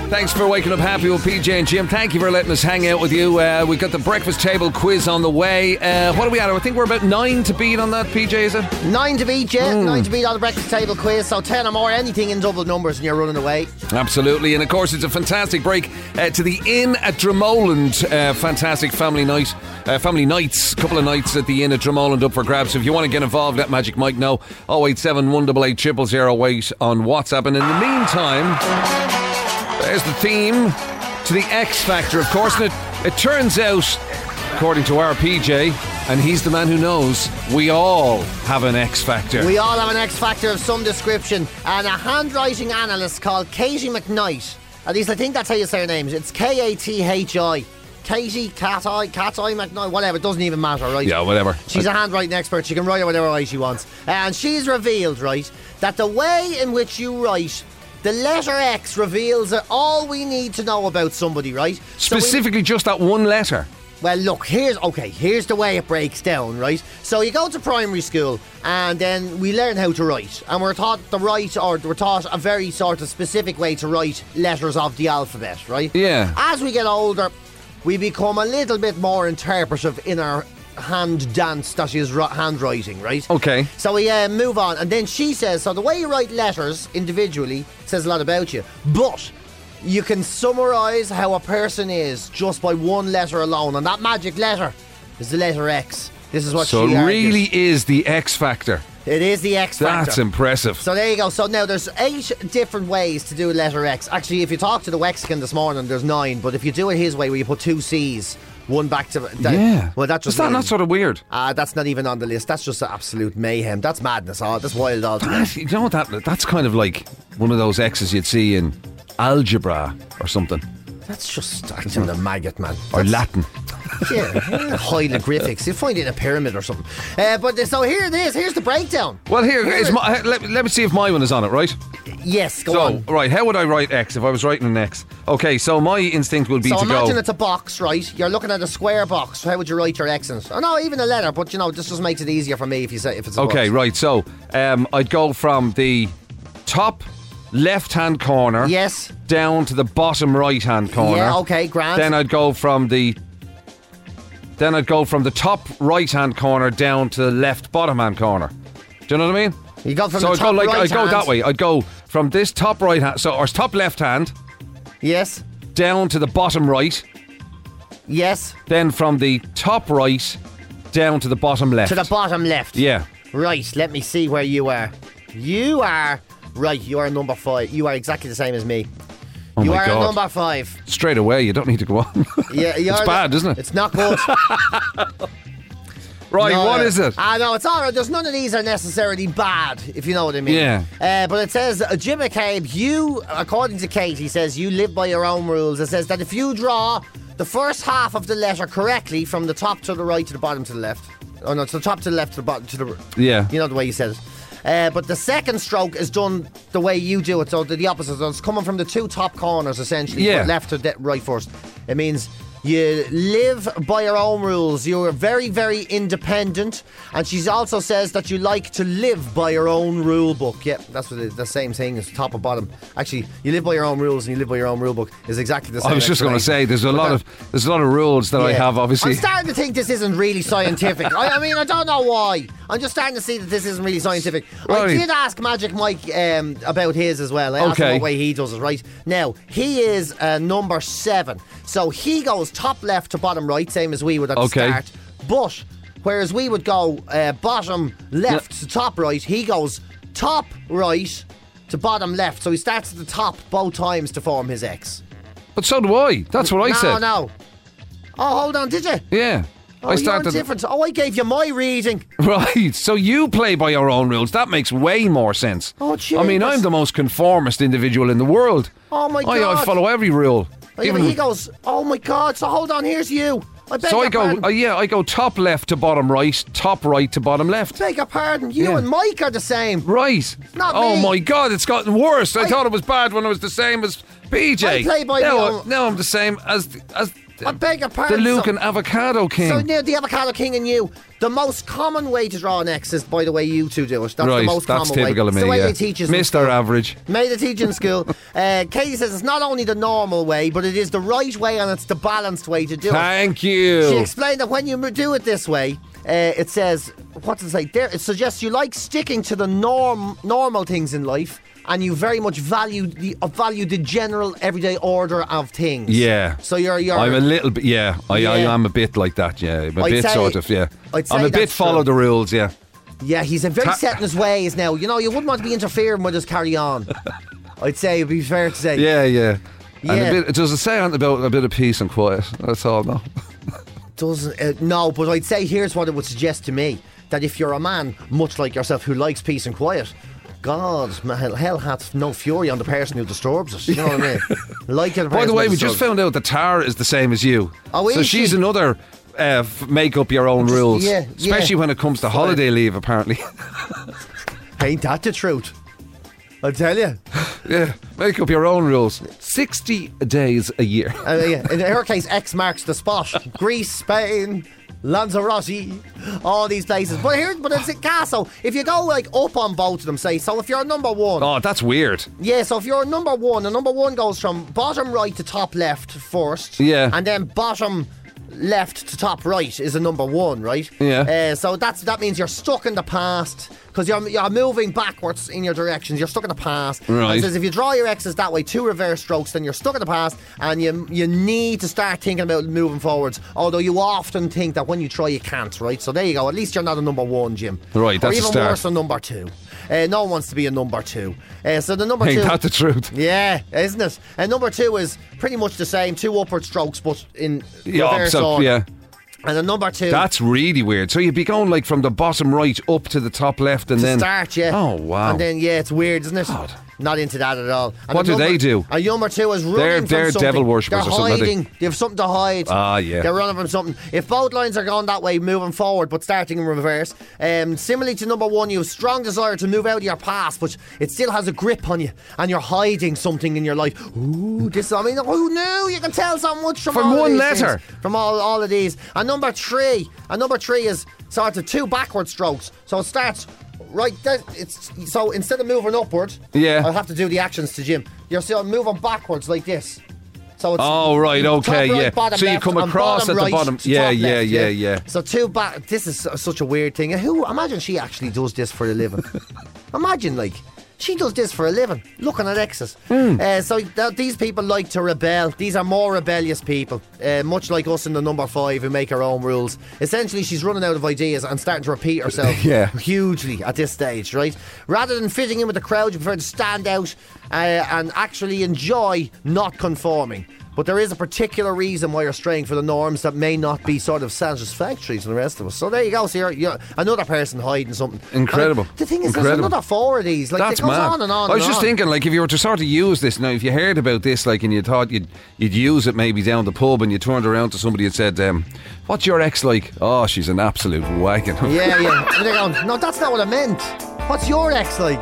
Thanks for waking up happy with PJ and Jim. Thank you for letting us hang out with you. We've got the breakfast table quiz on the way. What are we at? I think we're about 9 to beat on that, PJ, is it? 9 to beat, yeah. 9 to beat on the breakfast table quiz. So 10 or more, anything in double numbers and you're running away. Absolutely. And of course, it's a fantastic break to the Inn at Dromoland. Fantastic family night. Family nights. Couple of nights at the Inn at Dromoland up for grabs. So if you want to get involved, let Magic Mike know. 087 188 0008 on WhatsApp. And in the meantime... there's the theme to the X Factor, of course, and it turns out, according to our PJ, and he's the man who knows, we all have an X Factor. We all have an X Factor of some description, and a handwriting analyst called Katie McKnight, at least I think that's how you say her name, it's Kathi. Katie, Cat-Eye McKnight, whatever, it doesn't even matter, right? Yeah, whatever. She's a handwriting expert, she can write whatever way she wants. And she's revealed, right, that the way in which you write the letter X reveals all we need to know about somebody, right? Specifically just that one letter. Well, look, here's the way it breaks down, right? So you go to primary school and then we learn how to write. And we're taught we're taught a very sort of specific way to write letters of the alphabet, right? Yeah. As we get older, we become a little bit more interpretive in our hand dance that is handwriting, right? Okay. So we move on, and then she says, so the way you write letters individually says a lot about you, but you can summarise how a person is just by one letter alone, and that magic letter is the letter X. This is what she argues. So it really is the X Factor. It is the X Factor. That's impressive. So there you go. So now there's 8 different ways to do letter X. Actually, if you talk to the Wexican this morning, there's 9, but if you do it his way, where you put 2 C's, one back to... yeah. Well, that just... Is that not sort of weird? That's not even on the list. That's just absolute mayhem. That's madness. That's wild altogether. You know that's kind of like one of those X's you'd see in algebra or something. That's just acting a maggot, man. Or Latin. Yeah, hieroglyphics. You'll find it in a pyramid or something. But so here it is. Here's the breakdown. Well, let me see if my one is on it, right? Yes, go on. Right, how would I write X if I was writing an X? Okay, so my instinct would be to go... So imagine it's a box, right? You're looking at a square box. How would you write your X in it? Oh, no, even a letter, but this just makes it easier for me if it's a box. Okay, right, so I'd go from the top left-hand corner... Yes. ...down to the bottom right-hand corner. Yeah, okay, grand. Then I'd go from the top right-hand corner down to the left bottom-hand corner. Do you know what I mean? You go from the top right hand. I'd go that way. I'd go from this top right hand, or top left hand. Yes. Down to the bottom right. Yes. Then from the top right down to the bottom left. To the bottom left. Yeah. Right. Let me see where you are. You are right. You are number 5. You are exactly the same as me. Oh you my are God. number 5. Straight away. You don't need to go on. Yeah. It's bad, isn't it? It's not good. Right, no, what is it? No, it's alright. There's none of these are necessarily bad, if you know what I mean. Yeah. But it says, Jim McCabe, you, according to Kate, he says, you live by your own rules. It says that if you draw the first half of the letter correctly from the top to the right to the bottom to the left. Oh no, it's the top to the left to the bottom to the... Yeah. You know the way you said it. But the second stroke is done the way you do it, so the opposite. So it's coming from the 2 top corners, essentially. Yeah. Left to right first. It means... you live by your own rules. You're very, very independent. And she also says that you like to live by your own rule book. Yep, that's what the same thing as top and bottom. Actually, you live by your own rules and you live by your own rule book is exactly the same. I was just going to say there's a lot of rules that I have, obviously. I'm starting to think this isn't really scientific. I mean, I don't know why. I'm just starting to see that this isn't really scientific. Right. I did ask Magic Mike about his as well. I asked him what way he does it, right? Now, he is number 7. So he goes top left to bottom right, same as we would at the start. But whereas we would go bottom left to top right, he goes top right to bottom left. So he starts at the top both times to form his X. But so do I. That's what I said. No. Oh, hold on, did you? Yeah. Oh, you're different. Oh, I gave you my reading. Right, so you play by your own rules. That makes way more sense. Oh, jeez. I mean, I'm the most conformist individual in the world. Oh, my God. I follow every rule. Oh, yeah, but he goes, oh, my God, so hold on, here's you. I beg your pardon. I go top left to bottom right, top right to bottom left. Beg your pardon, you and Mike are the same. Right. Not me. Oh, my God, it's gotten worse. I thought it was bad when I was the same as PJ. I play by now I'm the same as I beg your pardon. The Luke and Avocado King. So now the Avocado King and you. The most common way to draw an X is by the way you two do it. That's the most common way. That's typical of me. It's the way yeah. they teach us. Mr. Average. May they teach in school. Katie says it's not only the normal way, but it is the right way and it's the balanced way to do it. Thank you. She explained that when you do it this way, it says, what does it say there? It suggests you like sticking to the normal things in life, and you very much value the general everyday order of things. Yeah. So you're I'm a little bit. Yeah. I am a bit like that. Yeah. I'm a bit sort of. Yeah. I'm a bit follow the rules. Yeah. Yeah. He's a very set in his ways now. You know, you wouldn't want to be interfering with his carry on. I'd say it'd be fair to say. Yeah. Yeah. Yeah. And does it say anything about a bit of peace and quiet? That's all. No. Doesn't no, but I'd say here's what it would suggest to me: that if you're a man much like yourself who likes peace and quiet, God, hell hath no fury on the person who disturbs us. You know what I mean? Like it. By the way, we just found out that Tara is the same as you. Oh, so she's another make up your own rules. Yeah, especially when it comes to holiday leave. Apparently, ain't that the truth? I'll tell you. Yeah, make up your own rules. 60 days a year. Yeah. In her case, X marks the spot. Greece, Spain, Lanzarote, all these places. But it's a gas. So if you go like up on both of them, say, so if you're number one. Oh, that's weird. Yeah, so if you're number one, the number one goes from bottom right to top left first. Yeah. And then bottom left to top right is a number one, right? Yeah. So that means you're stuck in the past because you're moving backwards in your directions. You're stuck in the past. Right. And it says if you draw your X's that way, 2 reverse strokes, then you're stuck in the past, and you need to start thinking about moving forwards. Although you often think that when you try, you can't. Right. So there you go. At least you're not a number one, Jim. Right. That's or even a start. worse, a number 2. No one wants to be a number 2. So the number 2. Ain't that the truth? Yeah, isn't it? And number 2 is pretty much the same, 2 upward strokes, but in reverse order. Yeah. And the number 2. That's really weird. So you'd be going like from the bottom right up to the top left and then start, yeah. Oh wow. And then it's weird, isn't it? God. Not into that at all. And What do they do? A number 2 is running They're from something. devil worshippers They're or something, are they? hiding. They have something to hide. Ah, yeah. They're running from something. If both lines are going that way, moving forward, but starting in reverse. Similarly to number 1, you have strong desire to move out of your past, but it still has a grip on you, and you're hiding something in your life. Ooh, this. I mean, who knew? You can tell so much from all one of these letter. things, from all of these. And number 3 is sort of 2 backward strokes. So it starts. Right, so instead of moving upward, yeah, I'll have to do the actions to Jim. You're still moving backwards like this. So it's okay, right, yeah. bottom So you left, come and across at the right bottom. to Yeah, top left, yeah. So two back. This is such a weird thing. Imagine she actually does this for a living. Imagine, like, she does this for a living, looking at X's. So these people like to rebel. These are more rebellious people, much like us in the number 5 who make our own rules. Essentially, she's running out of ideas and starting to repeat herself hugely at this stage, right? Rather than fitting in with the crowd, you prefer to stand out and actually enjoy not conforming. But there is a particular reason why you're straying for the norms that may not be sort of satisfactory to the rest of us. So there you go. So you're another person hiding something. Incredible. The thing is, there's another 4 of these. Like, that's it goes mad. on and on. I was and just on. thinking, like, if you were to sort of use this now, if you heard about this, like, and you thought you'd use it maybe down the pub, and you turned around to somebody and said, "What's your ex like?" "Oh, she's an absolute wagon." Yeah. And they're going, "No, that's not what I meant. What's your ex like?"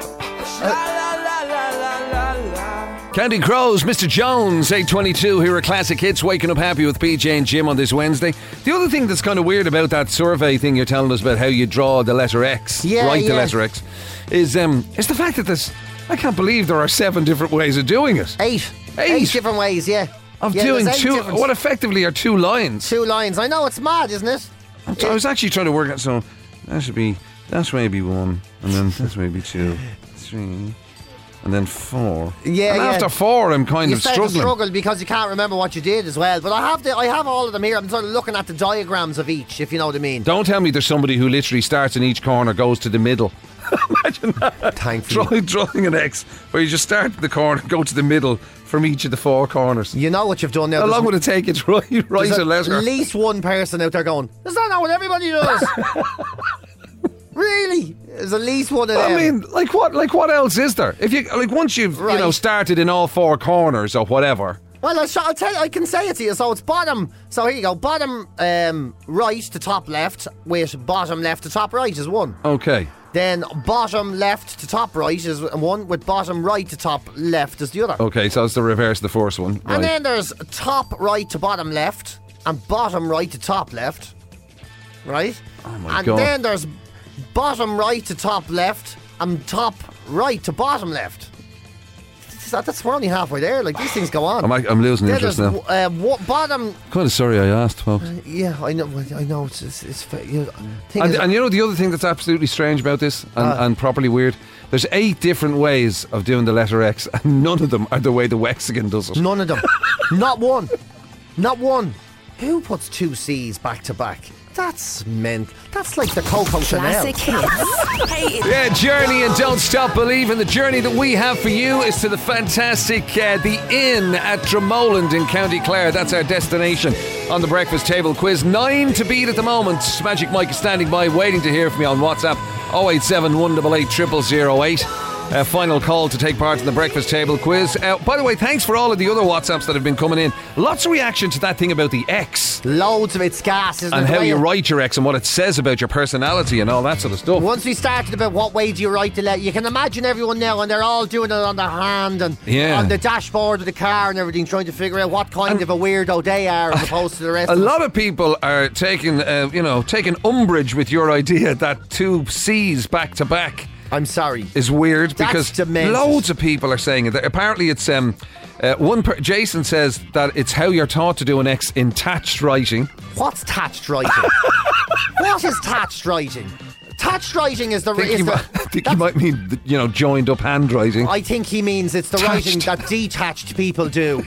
Counting Crows, Mr. Jones, 8:22 here at Classic Hits, waking up happy with PJ and Jim on this Wednesday. The other thing that's kind of weird about that survey thing you're telling us about how you draw the letter X, the letter X, is the fact that I can't believe there are 7 different ways of doing it. 8 different ways, yeah. Of doing 2, what effectively are 2 lines. 2 lines. I know, it's mad, isn't it? I was actually trying to work out, so that's maybe 1, and then that's maybe 2, 3... and then 4. Yeah, and after 4, I'm kind of struggling. You struggle because you can't remember what you did as well. But I have all of them here. I'm sort of looking at the diagrams of each, if you know what I mean. Don't tell me there's somebody who literally starts in each corner, goes to the middle. Imagine that. Thankfully. Drawing an X, where you just start at the corner, go to the middle from each of the 4 corners. You know what you've done now. How long would it take you to write a letter? At least one person out there going, "Is that not what everybody does?" Really? There's at least one of them. I mean, like what else is there? If you once you've started in all 4 corners or whatever. Well, I'll tell you, I can say it to you. So it's bottom. So here you go. Bottom right to top left with bottom left to top right is 1. Okay. Then bottom left to top right is one, with bottom right to top left is the other. Okay, so it's the reverse of the first one. Right. And then there's top right to bottom left and bottom right to top left. Right? Oh my and God. then there's bottom right to top left and top right to bottom left. That's we're only halfway there. Like, these things go on. I'm losing Then interest there's, now. bottom. Kind of sorry I asked, folks. Yeah, I know. It's you know, thing And, is- and you know the other thing that's absolutely strange about this and properly weird? There's 8 different ways of doing the letter X, and none of them are the way the Wexigan does it. None of them. Not one. Not one. Who puts 2 C's back to back? That's meant. That's like the Coco Chanel. Classic hits. Hey, Yeah, Journey and Don't Stop Believing. The journey that we have for you is to the fantastic The Inn at Dromoland in County Clare. That's our destination on the Breakfast Table Quiz. 9 to beat at the moment. Magic Mike is standing by waiting to hear from you on WhatsApp 087 188 0008. Final call to take part in the Breakfast Table Quiz. By the way, thanks for all of the other WhatsApps that have been coming in. Lots of reaction to that thing about the X Loads of it's gas, isn't and it? how The way you write your X and what it says about your personality and all that sort of stuff. Once we started about what way do you write the letter, you can imagine everyone now, and they're all doing it on their hand and Yeah. on the dashboard of the car and everything, trying to figure out what kind of a weirdo they are as opposed to the rest A of us. lot of people are taking umbrage with your idea that 2 C's back to back I'm sorry. is weird That's because demented. loads of people are saying it. Apparently, it's Jason says that it's how you're taught to do an X in tatched writing. What's tatched writing? What is tatched writing? Tatched writing is the. I think he might mean joined up handwriting. I think he means it's the writing that detached people do.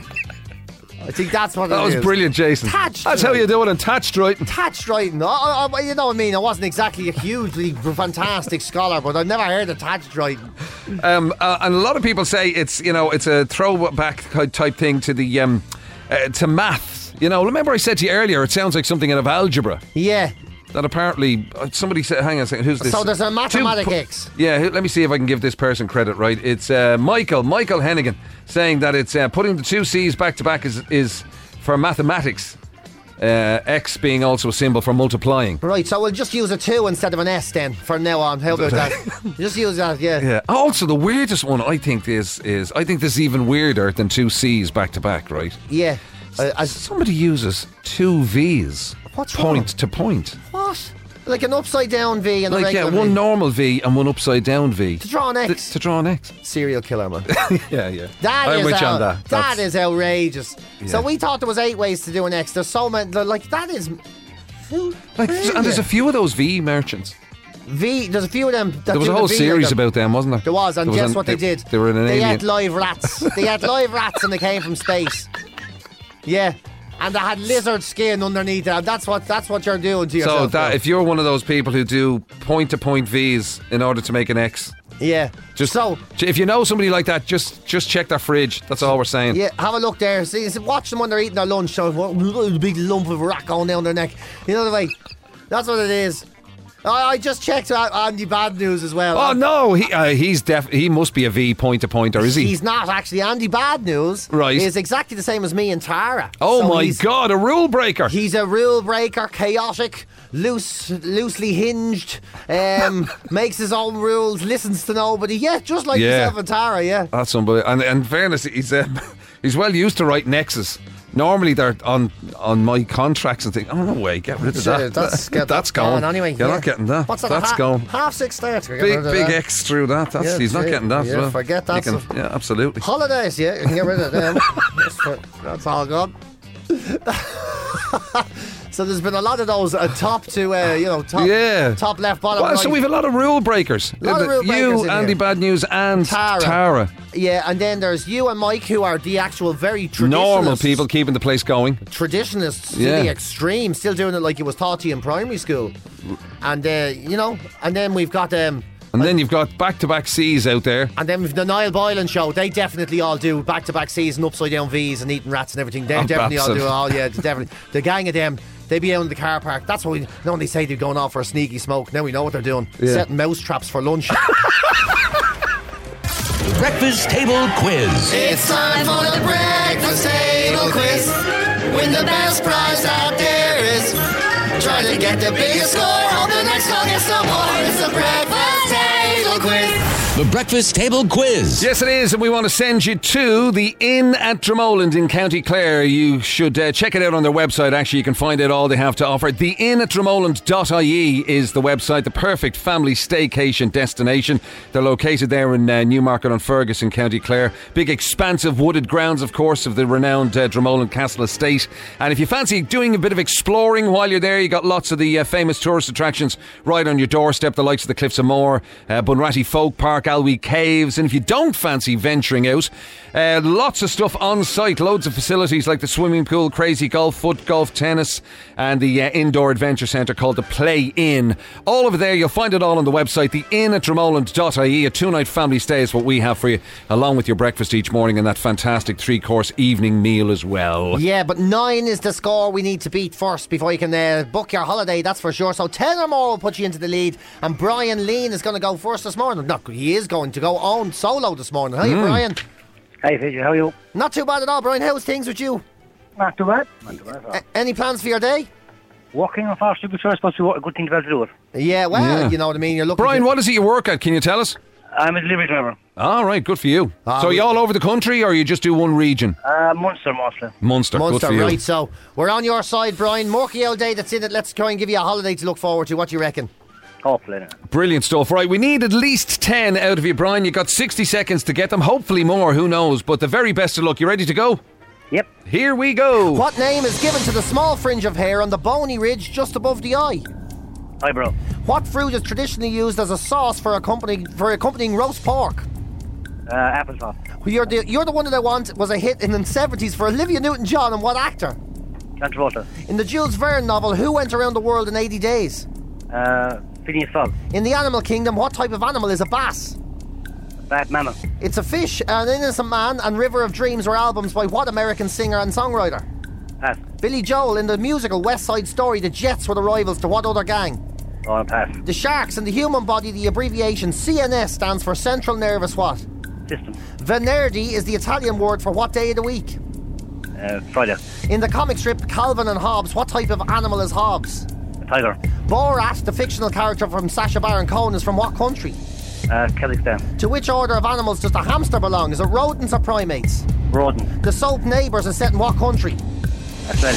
I think that's what That it was is. brilliant, Jason. Tatched That's how writing. you do it in tatched writing. Tatched writing. You know what I mean? I wasn't exactly a hugely fantastic scholar, but I've never heard of tatched writing. And a lot of people say it's a throwback type thing to the to maths. Remember I said to you earlier, it sounds like something out of algebra. Yeah. That apparently somebody said. Hang on a second. Who's this? So there's a mathematic X. Yeah. Let me see if I can give this person credit. Right. It's Michael Hennigan saying that it's putting the 2 C's back to back is for mathematics. X being also a symbol for multiplying. Right, so we'll just use a 2 instead of an S then from now on. How about that? Just use that, yeah. Yeah. Also, the weirdest one I think is I think this is even weirder than 2 C's back to back. Right. Yeah. Somebody uses 2 V's. What's point wrong? to point. What? Like an upside down V and a Like regular one V. normal V and one upside down V. To draw an X. To draw an X. Serial killer, man. Yeah. I'm with you on that. That is outrageous. Yeah. So we thought there was 8 ways to do an X. There's so many. Like, that is. And there's a few of those V merchants. There's a few of them. That There was do a whole the V series like about them, wasn't there? There was, and guess what they did? They were in an alien. ate live rats. They had live rats and they came from space. Yeah. And they had lizard skin underneath it. And that's what you're doing to yourself. So that now. if you're one of those people who do point-to-point V's in order to make an X, Yeah. just So, if you know somebody like that, just check their fridge. That's all we're saying. yeah, have a look there. See, watch them when they're eating their lunch. So, a big lump of rat going down their neck. You know the way. That's what it is. I just checked out Andy Bad News as well. Oh no, he must be a V point-to-point, or is he? He's not actually. Andy Bad News Right. is exactly the same as me and Tara. Oh So my he's- God, a rule breaker. He's a rule breaker, chaotic, loosely hinged, makes his own rules, listens to nobody. Yeah, just like Yeah. yourself and Tara, yeah. That's unbelievable. And in fairness, he's well used to writing X's. Normally they're on my contracts and things. Oh no way, get rid of Sure, that. that's gone. anyway. You're yeah. not getting that. What's that? That's gone. 6:30. We're getting Big rid of that. X through that. Yeah, He's not gee, getting that. yeah, as well. forget that You can- stuff. yeah, absolutely. Holidays, yeah, you can get rid of them. That's all gone. So there's been a lot of those top top left, bottom Well, right. so we've a lot of rule breakers. Lot of rule breakers You, in Andy here. Bad News, and Tara. Yeah, and then there's you and Mike, who are the actual very traditionalists. Normal people keeping the place going. Traditionalists Yeah. to the extreme, still doing it like it was taught to you in primary school. And, and then we've got And then you've got back-to-back C's out there. And then with the Niall Boylan show, they definitely all do back-to-back C's and upside-down V's and eating rats and everything. They definitely all do it all, yeah, definitely. The gang of them, they be out in the car park. That's what we know when they say they're going off for a sneaky smoke. Now we know what they're doing. Yeah. Setting mouse traps for lunch. Breakfast Table Quiz. It's time for the breakfast table quiz. Win the best prize out there is try to get the biggest score on the next song. It's the more. It's the breakfast The Breakfast Table Quiz. Yes, it is, and we want to send you to the Inn at Dromoland in County Clare. You should check it out on their website. Actually, you can find out all they have to offer. The Inn at Dromoland.ie is the website, the perfect family staycation destination. They're located there in Newmarket-on-Fergus in County Clare. Big, expansive wooded grounds, of course, of the renowned Dromoland Castle Estate. And if you fancy doing a bit of exploring while you're there, you got lots of the famous tourist attractions right on your doorstep, the likes of the Cliffs of Moher, Bunratty Folk Park, Alwee Caves. And if you don't fancy venturing out, lots of stuff on site, loads of facilities like the swimming pool, crazy golf, foot golf, tennis, and the indoor adventure centre called the Play Inn. All over there, you'll find it all on the website, the Inn at Dromoland.ie. A 2-night family stay is what we have for you, along with your breakfast each morning and that fantastic 3-course evening meal as well. Yeah, but 9 is the score we need to beat first before you can book your holiday, that's for sure. So 10 or more will put you into the lead, and Brian Lean is going to go first this morning. No, he is going to go on solo this morning. How are you, Brian? Hey, Fidget, how are you? Not too bad at all, Brian. How's things with you? Not too bad. Not too bad at all. Any plans for your day? Working, unfortunately, but I'm supposed to be a good thing to be able to do it. Yeah, well, you know what I mean. You're looking. Brian, what is it you work at? Can you tell us? I'm a delivery driver. All right, good for you. So are you all over the country, or you just do one region? Munster, mostly. Munster, good for you. Right, so we're on your side, Brian. Murky old day that's in it. Let's try and give you a holiday to look forward to. What do you reckon? Hopefully. Brilliant stuff. Right, we need at least 10 out of you, Brian. You got 60 seconds to get them. Hopefully more, who knows. But the very best of luck. You ready to go? Yep. Here we go. What name is given to the small fringe of hair on the bony ridge just above the eye? Eyebrow. What fruit is traditionally used as a sauce for accompanying roast pork? Applesauce. You're the one that I want was a hit in the 70s for Olivia Newton-John, and what actor? John Travolta. In the Jules Verne novel, who went around the world in 80 days? Phineas Fogg. In the animal kingdom, what type of animal is a bass? Bat mammal. It's a fish, An Innocent Man and River of Dreams were albums by what American singer and songwriter? Pass. Billy Joel. In the musical West Side Story, the Jets were the rivals to what other gang? Oh, pass. The sharks in the human body, the abbreviation CNS stands for Central Nervous what? System. Venerdì is the Italian word for what day of the week? Friday. In the comic strip Calvin and Hobbes, what type of animal is Hobbes? A tiger. Borat, the fictional character from Sacha Baron Cohen, is from what country? Kazakhstan. To which order of animals does the hamster belong? Is it rodents or primates? Rodent. The soap Neighbours is set in what country? Australia.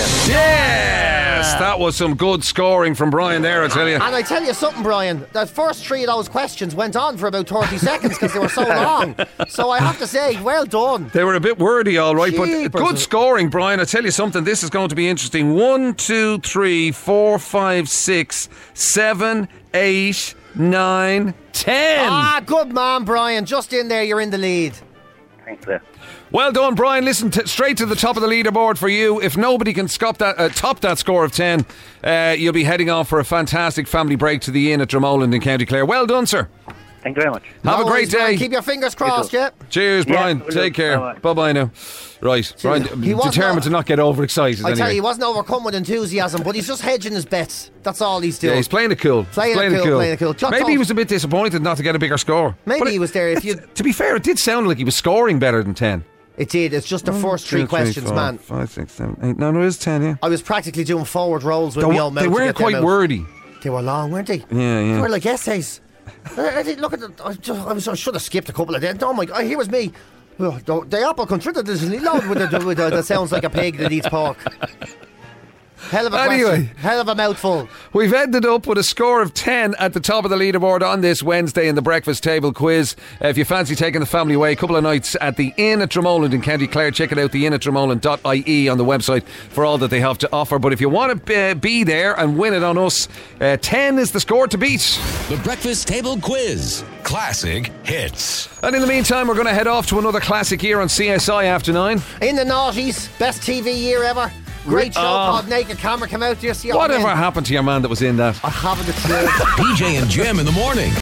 Yes! That was some good scoring from Brian there, I tell you. And I tell you something, Brian, the first 3 of those questions went on for about 30 seconds because they were so long. So I have to say, well done. They were a bit wordy, all right, Jeepers. but good scoring, Brian. I tell you something, this is going to be interesting. 1, 2, 3, 4, 5, 6, 7, 8, 9, 10. Ah, good man, Brian. Just in there, you're in the lead. Thanks, there. Well done, Brian. Listen, straight to the top of the leaderboard for you. If nobody can top that score of 10, you'll be heading off for a fantastic family break to the Inn at Dromoland in County Clare. Well done, sir. Thank you very much. Have a great day. Brian. Keep your fingers crossed, yeah? Cheers, Brian. Yeah, Take care. Bye-bye. Bye-bye now. Right, Brian, determined to not get overexcited. I tell anyway. you, he wasn't overcome with enthusiasm, but he's just hedging his bets. That's all he's doing. Yeah, he's playing it cool. Playing it cool. Maybe he was a bit disappointed not to get a bigger score. Maybe he was there. If you, to be fair, it did sound like he was scoring better than 10. It did. It's just the first 3 questions, 4, man. 5, 6, 7, 8. No, it is 10, yeah. I was practically doing forward rolls with my old mouth. They weren't quite wordy. They were long, weren't they? Yeah. They were like essays. I didn't look at I should have skipped a couple of them. Oh my God, here was me. The apple contributed loud with that sounds like a pig that eats pork. Hell of a question. Hell of a mouthful. We've ended up with a score of 10 at the top of the leaderboard on this Wednesday in the Breakfast Table Quiz. If you fancy taking the family away, a couple of nights at the Inn at Dromoland in County Clare, check it out, the innatdromoland.ie on the website for all that they have to offer. But if you want to be there and win it on us, 10 is the score to beat. The Breakfast Table Quiz. Classic hits. And in the meantime, we're going to head off to another classic year on CSI after 9. In the noughties, best TV year ever. Great show called Naked Camera came out this year. Whatever happened to your man that was in that? I haven't a clue. BJ and Jim in the morning.